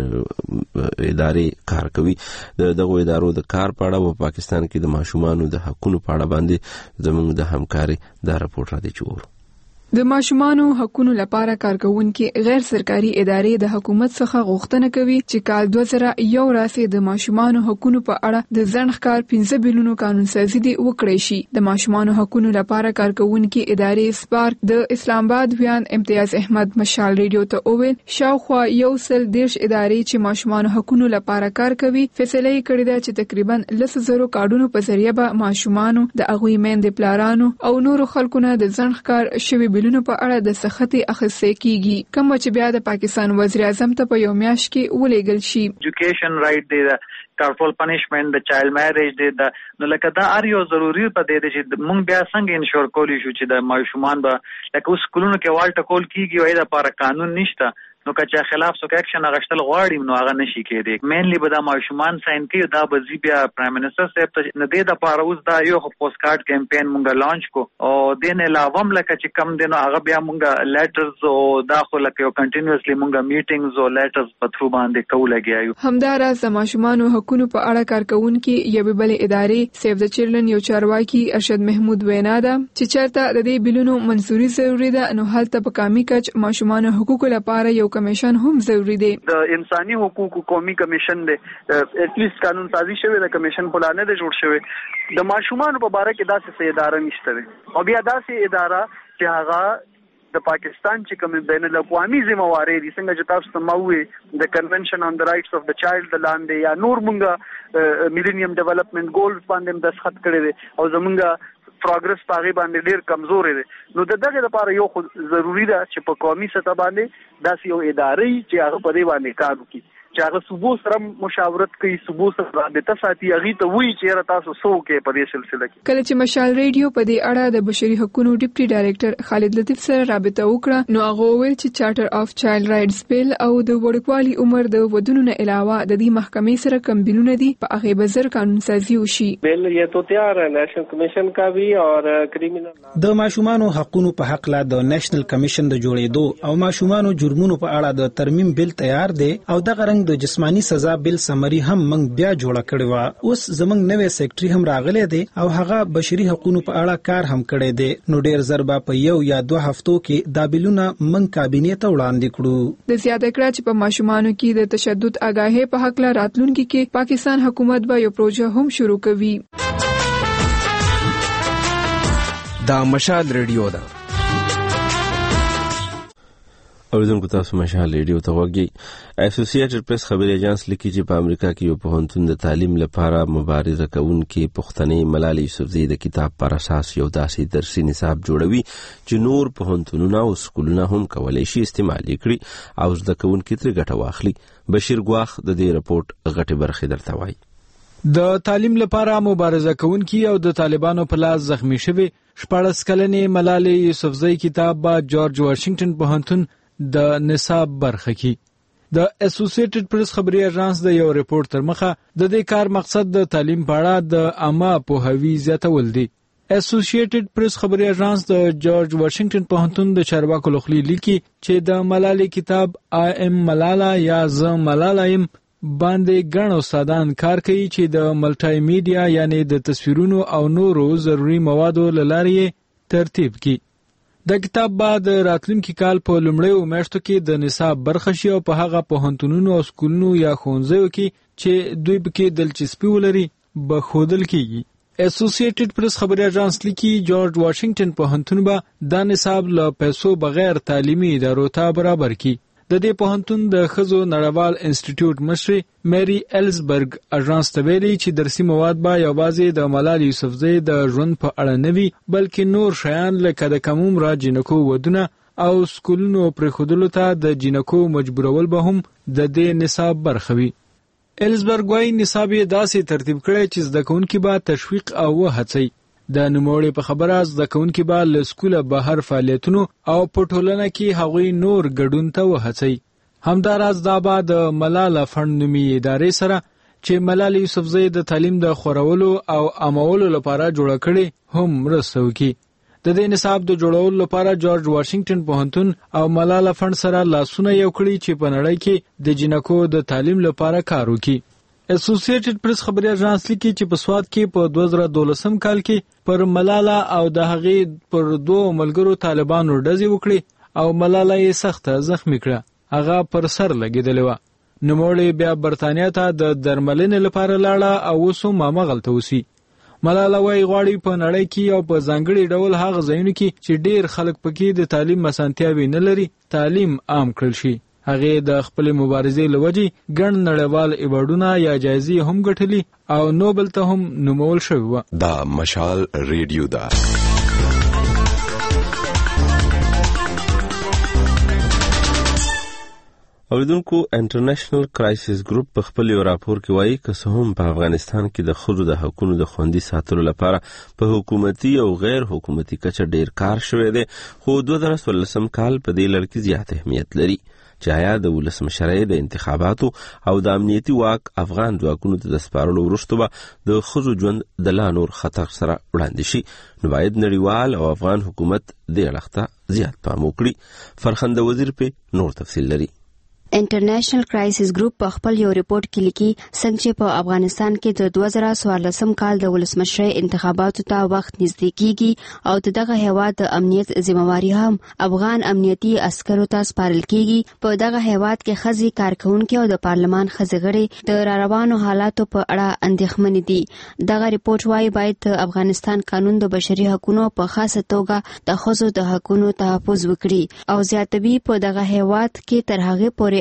ادارې کار کوي. د دغه ادارو د کار په اړه په پاکستان کې د ماشومانو د حقونو په اړه باندې زموږ د همکاري دا راپور را دي چور. د ماشومانو حقونو لپاره کارکونکي غیر سرکاري ادارې د حکومت څخه غوښتنه کوي چې کال دوه زره یو راسي د ماشومانو حقونو په اړه د ځنډ پنځه بیلونو قانون سازي دی وکړي شي. د ماشومانو حقونو لپاره کارکونکي ادارې سپارک د اسلام آباد ویان امتیاز احمد مشال ریډیو ته اوویل شاوخوا یو سل دیرش ادارې چې ماشومانو حقونو لپاره کار کوي فیصله یې کړې ده چې تقریبا لس زرو کارډونو په ذریعہ به ماشومانو د هغوی میندې پلارانو او نورو خلکو نه د ځنډ شوي بیلونو په اړه د سختي اخیستل کیږي، کوم چې بیا د پاکستان وزیر اعظم ته په یو میاشت کې ولېږل شي. ایجوکیشن رائټ دی، کارفول پنیشمنت، د چایلډ میریج دی، د نو لکه دا هر یو ضروري په دی چې موږ بیا څنګه انشور کولی شو چې د ماشومان به لکه اوس سکولونو کې والټه کول کیږي او دا لپاره قانون نشته نو که چا خلاف څوک اکشن غشتل غواړي نو هغه نشي کېدی. مینلی به دا ماشومان ساين کوي دا به زی بیا پرایم منسٹر صاحب ته نه دی د پاره اوس دا یو پوسټ کارت کمپاین مونږه لانچ کو او دین علاوه هم لکه چې کم دینو هغه بیا مونږه لیټرز او دا خو لکه یو کنټینیوسلی مونږه میټینګز او لیټرز په تھرو باندې کوله کیایو. همداراز د ماشومانو حقونو په اړه کارکونکي یو بل ادارې سیو د چیلډرن یو چارواکي ارشد محمود وینا ده چې چرته د دې بیلونو منزوري ضروري ده نو هلته په کمی کچ ماشومانو حقوقو لپاره یو کمیشن هم ضروری دی. د انساني حقوقو قومي کمیشن دی، اټ لیست قانون سازي شوی د کمیشن پلان دی جوړ شوی. د ماشومانو په باره کې داسې څه اداره نشته وي او بیا داسې اداره چې هغه د پاکستان چې کوم بین الاقوامي ذمہواری دي څنګه چې تاسو ته موي د کنونشن آن د رائټس اف د چایلډ د لاندې یا نور مونږه میلینیم ډیولپمنٹ ګولز باندې دستخط کړی دي او زمونږه پروګرس پاغي باندې ډیر کمزوري دي. نو دغه لپاره یو ضروری ده چې په قومي سطح باندې داسې یو ادارې چې هغه په دې باندې کار وکړي چې هغه صوبو سره مشاورت کوي, صوبو سره رابطه ساتي, هغه ته وایي چې تاسو څه وکړئ په دې سلسله کې. کله چې مشال ریډیو په دې اړه د بشري حقوقو ډیپټي ډایریکټر خالد لطیف سره رابطه وکړه, نو هغه وویل چې چارټر اف چایلډ رائټس بیل او د وړوکوالي عمر د ودونو نه علاوه د دې محکمې سره کوم بلونه دي په هغه بزر قانون سازي وشي. بیل یې تو تیار ہے نیشنل کمیشن کا بھی اور کریمینل د ماشومانو حقوقو په حق لا د نېشنل کمیشن د جوړېدو او ماشومانو جرمونو په اړه د ترمیم بیل تیار دی او د غرنګ د جسمانی سزا بیل سمری هم منګ بیا جوړه کړې و. اوس زمنګ نوې سیکریټري هم راغلی دی او هغه بشري حقوقو په اړه کار هم کړی دی. نو ډیر ضربه په یو یا دوه هفتو کې دا بیلونه منګ کابینې ته وړاندې کړو. د زیاته کړه چې په ماشومانو کې د تشدد آگاهي په حق لا راتلونکي کې پاکستان حکومت به یو پروژه هم شروع کوي. دا مشال ریډیو ده. اوریدونکو تاسو مشال ریډیو ته وګورئ. اسوسییټډ پریس خبري اژانس لیکي چې په امریکا کې یو پوهنتون د تعلیم لپاره مبارزه کوونکي پښتنې ملالۍ یوسفزۍ د کتاب پر اساس یو داسې درسي نصاب جوړوي چې نور پوهنتونونه او سکولونه هم کولای شي استعمال کړي او زده کوونکي ترې ګټه واخلي. بشیر ګواخ د دې رپورټ غټه برخه درته وایي. د تعلیم لپاره مبارزه کوونکي او د طالبانو په لاس زخمی شوی شپږ کلنې ملالۍ یوسفزۍ کتاب با جورج واشنگټن پوهنتون د نصاب برخه کی. د اسوسییټډ پریس خبري اژانس د یو ریپورت تر مخه د دې کار مقصد د تعلیم په اړه د عامه پوهاوی زیاتول دي. اسوسییټډ پریس خبري اژانس د جورج واشنگټن پوهنتون د چارواکو لخوا لیکي چې د ملالۍ کتاب آی ام ملالا یا ز ملالا ایم باندې ګڼ استادان کار کوي چې د ملټي میډیا یعنی د تصویرونو او نورو ضروري موادو لارې ترتیب کی. د کتاب بعد راتلونکي کال په لومړیو میاشتو کې د نصاب برخه شي او په هغه پوهنتونونو او سکولونو یا ښوونځیو کې چې دوی پکې دلچسپي ولري به ښودل کیږي. اسوسییټډ پریس خبري اژانس لیکي جورج واشنگټن پوهنتون به دا نصاب له پیسو بغیر تعلیمي ادارو ته برابر کړي. د دې پوهنتون د خزو نړیوال انسټیټیوټ مشر مری ایلزبرګ اژانس ته ویلي چې درسي مواد به یوازې د ملالۍ یوسفزۍ د ژوند په اړه نه وي بلکې نور شیان لکه د کم عمره جنکو ودونه او سکولونو پرېښودلو ته د جنکو مجبورول به هم د دې نصاب برخه وي. ایلزبرګ وايي نصاب یې داسې ترتیب کړی چې زده کوونکي به تشویق او وهڅوي. د نوموړي په خبره زده کوونکي به له سکوله بهر فعالیتونو او په ټولنه کې هغوی نور ګډون ته وهڅوي. همداراز دا به د ملاله فند نومي ادارې سره چې ملالۍ یوسفزۍ د تعلیم د خورولو او عامولو لپاره جوړه کړې هم مرسته وکړي. د دې نصاب د جوړولو لپاره جورج واشنگټن پوهنتون او ملاله فند سره لاسونه یو کړي چې په نړۍ کې د جنکو د تعلیم لپاره کار وکړي. اسوسییټډ پریس خبري اژانس لیکي چې په سواد کې په دوه زره دولسم کال کې پر ملاله او د هغې پر دوه ملګرو طالبانو ډزې وکړي او ملاله یې سخته زخمی کړه. هغه پر سر لګېدلې وه. نوموړې بیا برتانیا ته د درملنې لپاره لاړه او اوس هم هماغلته اوسي. ملاله وايي غواړي په نړۍ کې او په ځانګړي ډول هغه ځایونو کې چې ډیر خلک پکې د تعلیم اسانتیاوې نه لري تعلیم عام کړل شي. هغه د خپل مبارزې لوجي ګڼ نړیوال ایوارډونه یا جایزې هم ګټلي او نوبل ته هم نومول شوی و. دا مشال ریډیو ده. اوریدونکو انټرنیشنل کرایسس ګروپ په خپل یو راپور کې وایي که څه هم په افغانستان کې د ښځو د حقوقو د خوندي ساتلو لپاره په حکومتي او غیر حکومتي کچه ډیر کار شوی دی خو دوه زره څوارلسم کال په دې لړ کې زیات اهمیت لري چې آیا د ولسمشرۍ د انتخاباتو او د امنیتي واک افغان ځواکونو ته د سپارلو وروسته به د ښځو ژوند د لا نور خطر سره وړاندې شي نو باید نړیوال او افغان حکومت دې اړخ ته زیات پام وکړي. فرخنده وزیر په نور تفصیل لري. انټرنیشنل کرایسس ګروپ په خپل یو ریپورت کې لیکي څنګه چې په افغانستان کې د دوه زره څوارلسم کال د ولسمشرۍ انتخاباتو ته وخت نږدې کیږي او دغه هیواد د امنیت ذمہواری هم افغان امنیتي عسکرو ته سپارل کیږي. په دغه هیواد کې خزي کارکونکو او د پارلمان خزغړي د راروانو حالاتو په اړه اندېښمن دي. دغه ریپورت وايي باید د افغانستان قانون د بشري حقوقو په خاصه توګه د خزو د حقوقو تحفظ وکړي او زیاتوي په دغه هیواد کې تر هغه پورې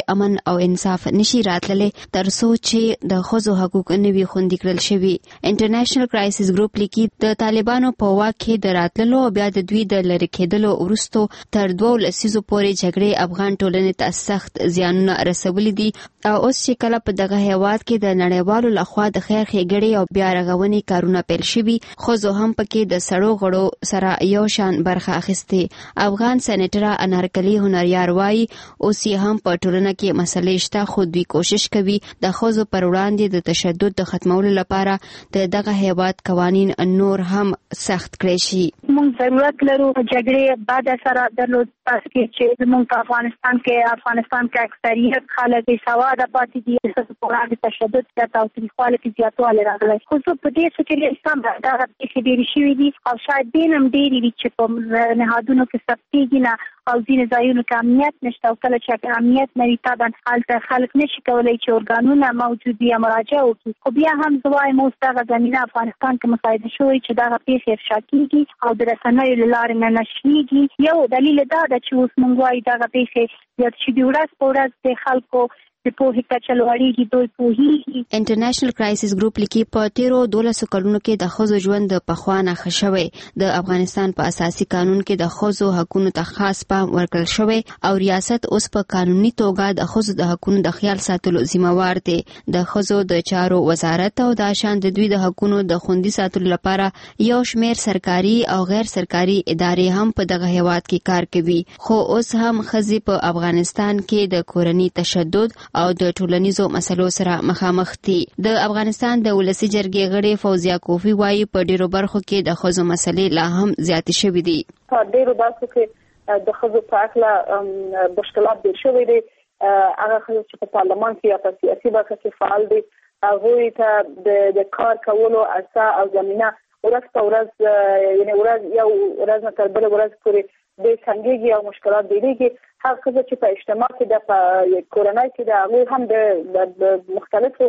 پورې امن او انصاف نشي راتللی تر څو چې د ښځو حقوق نه وي خوندي کړل شوي. انټرنیشنل کرایسس ګروپ لیکي د طالبانو په واک کې د راتللو او بیا د دوی د لرې کېدلو وروسته تر دوو لسیزو پورې جګړې افغان ټولنې ته سخت زیانونه رسولي دي او اوس چې کله په دغه هیواد کې د نړیوالو لخوا د خیر ښېګړې او بیا رغونې کارونه پیل شوي ښځو هم پکې د سړو غړو سره یو شان برخه اخیستې. افغان سېنیټره انارکلي هنریار وایي اوس یې هم په ټولنه کې مسلې شته خو دوی کوشش کوي د ښځو پر وړاندې د تشدد د ختمولو لپاره د دغه هیواد قوانین نور هم سخت کړی شي. موږ ضرورت لرو جګړې بعد سره درلود تاسو کې چې موږ په افغانستان کې افغانستان کې اکثریت خلک بې سواده پاتې دي ښځو په وړاندې تشدد زیات او تاوتریخوالي کې زیاتوالی راغلی خو زه په دې څه کې اسلام دغه پېښې ډېرې شوي دي او شاید دې هم ډېرې وي چې په نهادونو کې ثبتېږي نه او ځینې ځایونو کې امنیت نشته او کله چې امنیت نه وي طبعا هلته خلک نشي کولی چې ارګانونه موجود وي یا مراجعه وکړي خو بیا هم زه وایم اوس دغه زمینه افغانستان کې مشاهده شوې چې دغه پېښې افشا کېږي او د رسنیو له لارې نه نشریږي. یو دلیل دا ده چې اوس موږ وایو دغه پېښې زیات شي دي ورځ په ورځ د خلکو د پوهې کچه لوړېږي دوی پوهېږي. انټرنیشنل کرایسس ګروپ لیکي په تیرو دولسو کلونو کې د ښځو ژوند د پخوا نه ښه شوی. د افغانستان په اساسي قانون کې د ښځو حقونو ته خاص پام ورکړل شوی او ریاست اوس په قانوني توګه د ښځو د حقونو د خیال ساتلو ذمہوار دی. د ښځو د چارو وزارت او د شان د دوی د حقونو د خوندي ساتلو لپاره یو شمېر سرکاري او غیر سرکاري ادارې هم په دغه هیواد کې کار کوي خو اوس هم ښځې په افغانستان کې د کورني تشدد او د ټولنیزو مسلو سره مخامخ دي. د افغانستان د ولسي جرګې غړي فوزیه کوفی وایي په ډیرو برخو کې د ښځو مسلې لا هم زیاتې شوې دي. په ډیرو برخو کې د ښځو په اړه مشکلات ډیر شوي دي. هغه ښځې چې په پارلمان کې یا په سیاسي برخه کې فعال دي هغوی ته د کار کولو اساس او زمینه ورځ په ورځ یعنې ورځ یو ورځ نه تر بلې ورځ پورې ډېر تنګېږي او مشکلات ډېرېږي. هغه ښځه چې په اجتماع کې ده په کورنۍ کې ده هغوی هم د مختلفو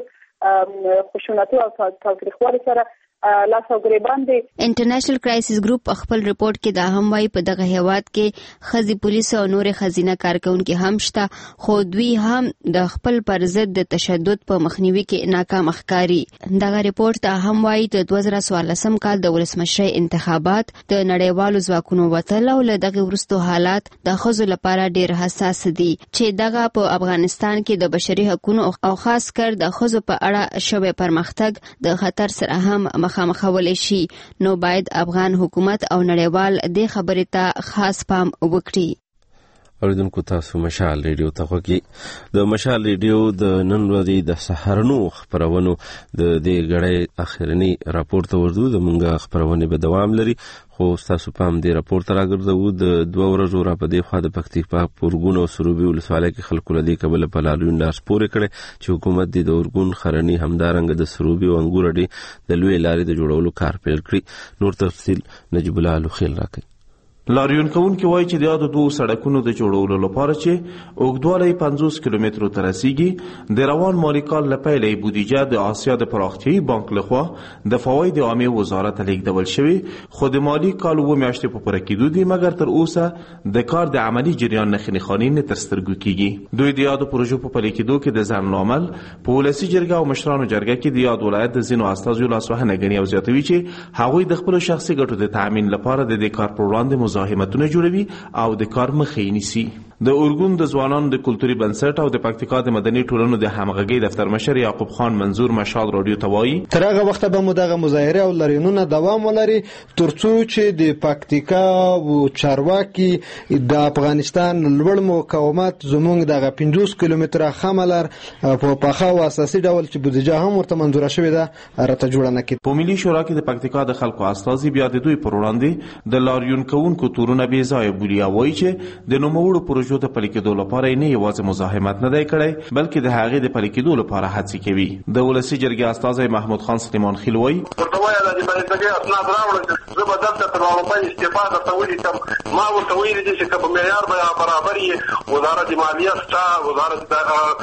خشونتو او تاوتریخوالي سره لاس او ګریبان دي. انټرنیشنل کرایسس ګروپ خپل رپورت کې دا هم وایي په دغه هیواد کې ښځې پولیس او نورې ښځینه کارکونکي هم شته خو دوی هم د خپل پر ضد د تشدد په مخنیوي کې ناکام ښکاري. دغه رپورت دا هم وایي د دوه زره څوارلسم کال د ولسمشرۍ انتخابات د نړیوالو ځواکونو وتل او له دغه وروسته حالات د ښځو لپاره ډېر حساس دي چې دغه په افغانستان کې د بشري حقوقو او خاص کر د ښځو په اړه شوی پرمختګ د خطر سره هم مخامخولی شي. نو باید افغان حکومت او نړیوال دې خبرې ته خاص پام وکړي. اوریدونکو تاسو مشال ریډیو ته غوږی د مشال ریډیو د نن ورځې د سحرونو خبرونو د دې غړې اخرنی راپور ته ورځو د مونږه خبرونه به دوام لري خو تاسو پام دې راپور ته راګرځو د دوه ورځو را په دې خوا د پکتیکا پورګون او سروبي ولسوالۍ کې خلکو لدی کبل په لالون لاس پورې کړي چې حکومت دې د اورګون خرنی همدارنګ د سروبي او انګور دې د لوی لارې د جوړولو کار پیل کړی. نور تفصیل نجیب الله لوخیل راکړي. لاریون کوونکي وایي چې د یادو دوه سړکونو د جوړولو لپاره چې اوږدوالی پنځوس کیلومترو ته رسیږي د روان مالي کال له پیله بودیجه د آسیا د پراختیایي بانک لخوا د فواید عامې وزارت ته لیږدول شوې خو د مالي کال اووه میاشتې په پوره کېدو دي مګر تر اوسه د کار د عملي جریان نښې نښانې نه تر سترګو کېږي. دوی د یادو پروژو په پلي کېدو کې د ځنډ لامل په ولسي جرګه او مشرانو جرګه کې د یاد ولایت د ځینو استازو لاسوهنه ګڼي او زیاتوي چې هغوی د خپلو شخصي ګټو د تأمین لپاره د دې کار پر وړاندې مزاحمتونه جوړوي او د کار مخه یې نیسي. د اورګون د ځوانانو د کلتوري بنسټ او د پکتیکا د مدني ټولنو د همغږۍ دفتر مشر یعقوب خان منظور مشال رادیو ته وایي تر هغه وخته به مو دغه مظاهره او لارینونه دوام ولري ترڅو چې د پکتیکا او چارواکي د افغانستان لوړ مقاومت زموږ دغه پنځوس کیلومتره خملر په پخا او اساسي ډول چې بودیجه هم ورته منظور شوې ده راته جوړه نه کړي. په ملي شورا کې د پکتیکا د خلکو استازي بیا د دوی پر وړاندې د لاریون کوونکو تورونه بې ځایه بولي او وایي چې د نوموړو پروژو د پلي کېدو لپاره نه یوازې مزاحمت نه دی کړی بلکې د هغې د پلي کېدو لپاره هڅې کوي. د ولسي جرګې استازی محمود خان سلیمان خیل وایي ورته وایه د بریتګۍ اسناد راوړه زه به دلته تر اروپا استعفا درته ولیکم. ما ورته ویلي دي چې که په معیار به برابر یې وزارت مالیه شته وزارت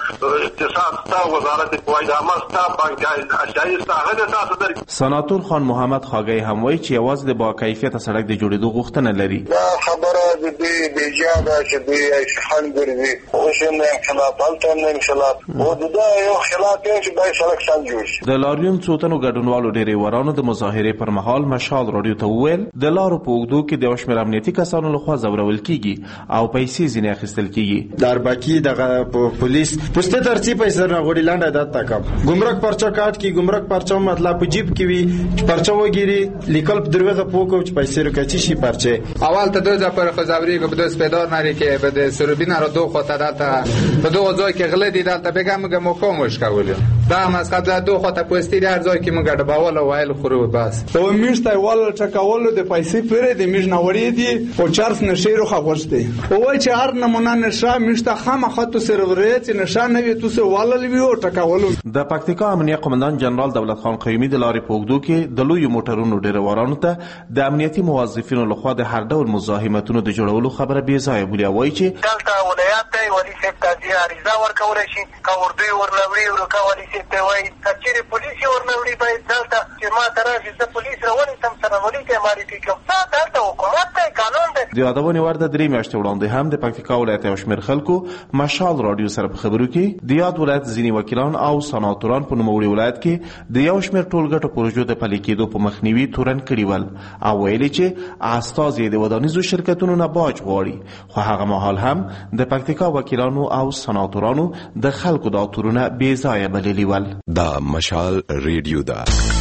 اقتصاد شته وزارت فواید عامه شته بانک اشیایي شته هغه د تاسو درکړي. سناتور خان محمد خاګی هم وایي چې یوازې د با کیفیته سړک د جوړېدو غوښتنه لري. دا خبره د دې بیجا دا چې دوی خان ګرځي اوس هم انقلاب هلته هم انقلاب او دا یو خلاف دی چې باید سړک سم جوړ شي. د لاریون څو تنو ګډونوالو ډریورانو د مظاهرې پر مهال مشال راډیو ته وویل د لارو په اوږدو کې د یو شمېر امنیتي کسانو لخوا ځورول کیږي او پیسې ځینې اخیستل کیږي. د اربکي دغه پولیس پوسټه ترڅی پیسې راغړي لاندې عادت تکم ګمرک پرچا کاټ کی ګمرک پرچا مطلب په جیب کې وي پرچا وګيري لیکل په دروغه پوکو چې پیسې رکچی شي پرچه اول ته دوه ځپر خزاوري کو بده سپیدار نری کې بده سروبینا را دوه خطه دالته په دوه ځای کې غلې دي دالته بګم ګم کوم وشکول دا مسقط دوه خطه پوسټي د ارزای کې موږ ډباول وایل خورو بس او میشته ول چکول د پیسې پرې د میژ نوري دي او چارس نشیرو خغورسته او وای چې هر نمونه نشه میشته خامخه تو سرورې چې نشه نه وي تو سه ولل وی او ټکول. د پکتیکا امنیه قومندان جنرال دولت خان قیومي د لارې پوګدو کې د لوی موټرونو ډیروارانو ته د امنیتي موظفینو لخوا د هر ډول مزاحمتونو د جوړولو خبره بې ځایه بولي او وایي چې دلته ولایت دی ولی صاحب ته دې عریضه ورکول شي که اردوی ورنوړي او که ولی صاحب ته وایي که چیرې پولیس ورنوړي باید دلته چې ما ته راشي زه پولیس راونیسم سره ولي ته معرفي کړم دا دلته حکومت دی قانون دی. د یادونې وړ ده درې میاشتې وړاندې هم د پکتیکا ولایت یو شمېر خلکو مشال راډیو سره په خبرو کې د یاد ولایت ځینې وکیلان او سناتوران په نوموړي ولایت کې د یو شمېر ټولګټو پروژو د پلي کېدو په مخنیوي تورن کړي ول او ویلي چې استازي د ودانیزو شرکتونو نه باج غواړي خو هغه مهال هم د پکتیکا وکیلانو او سناتورانو د خلکو دا تورونه بې ځایه بللي ول. دا مشال ریډیو ده.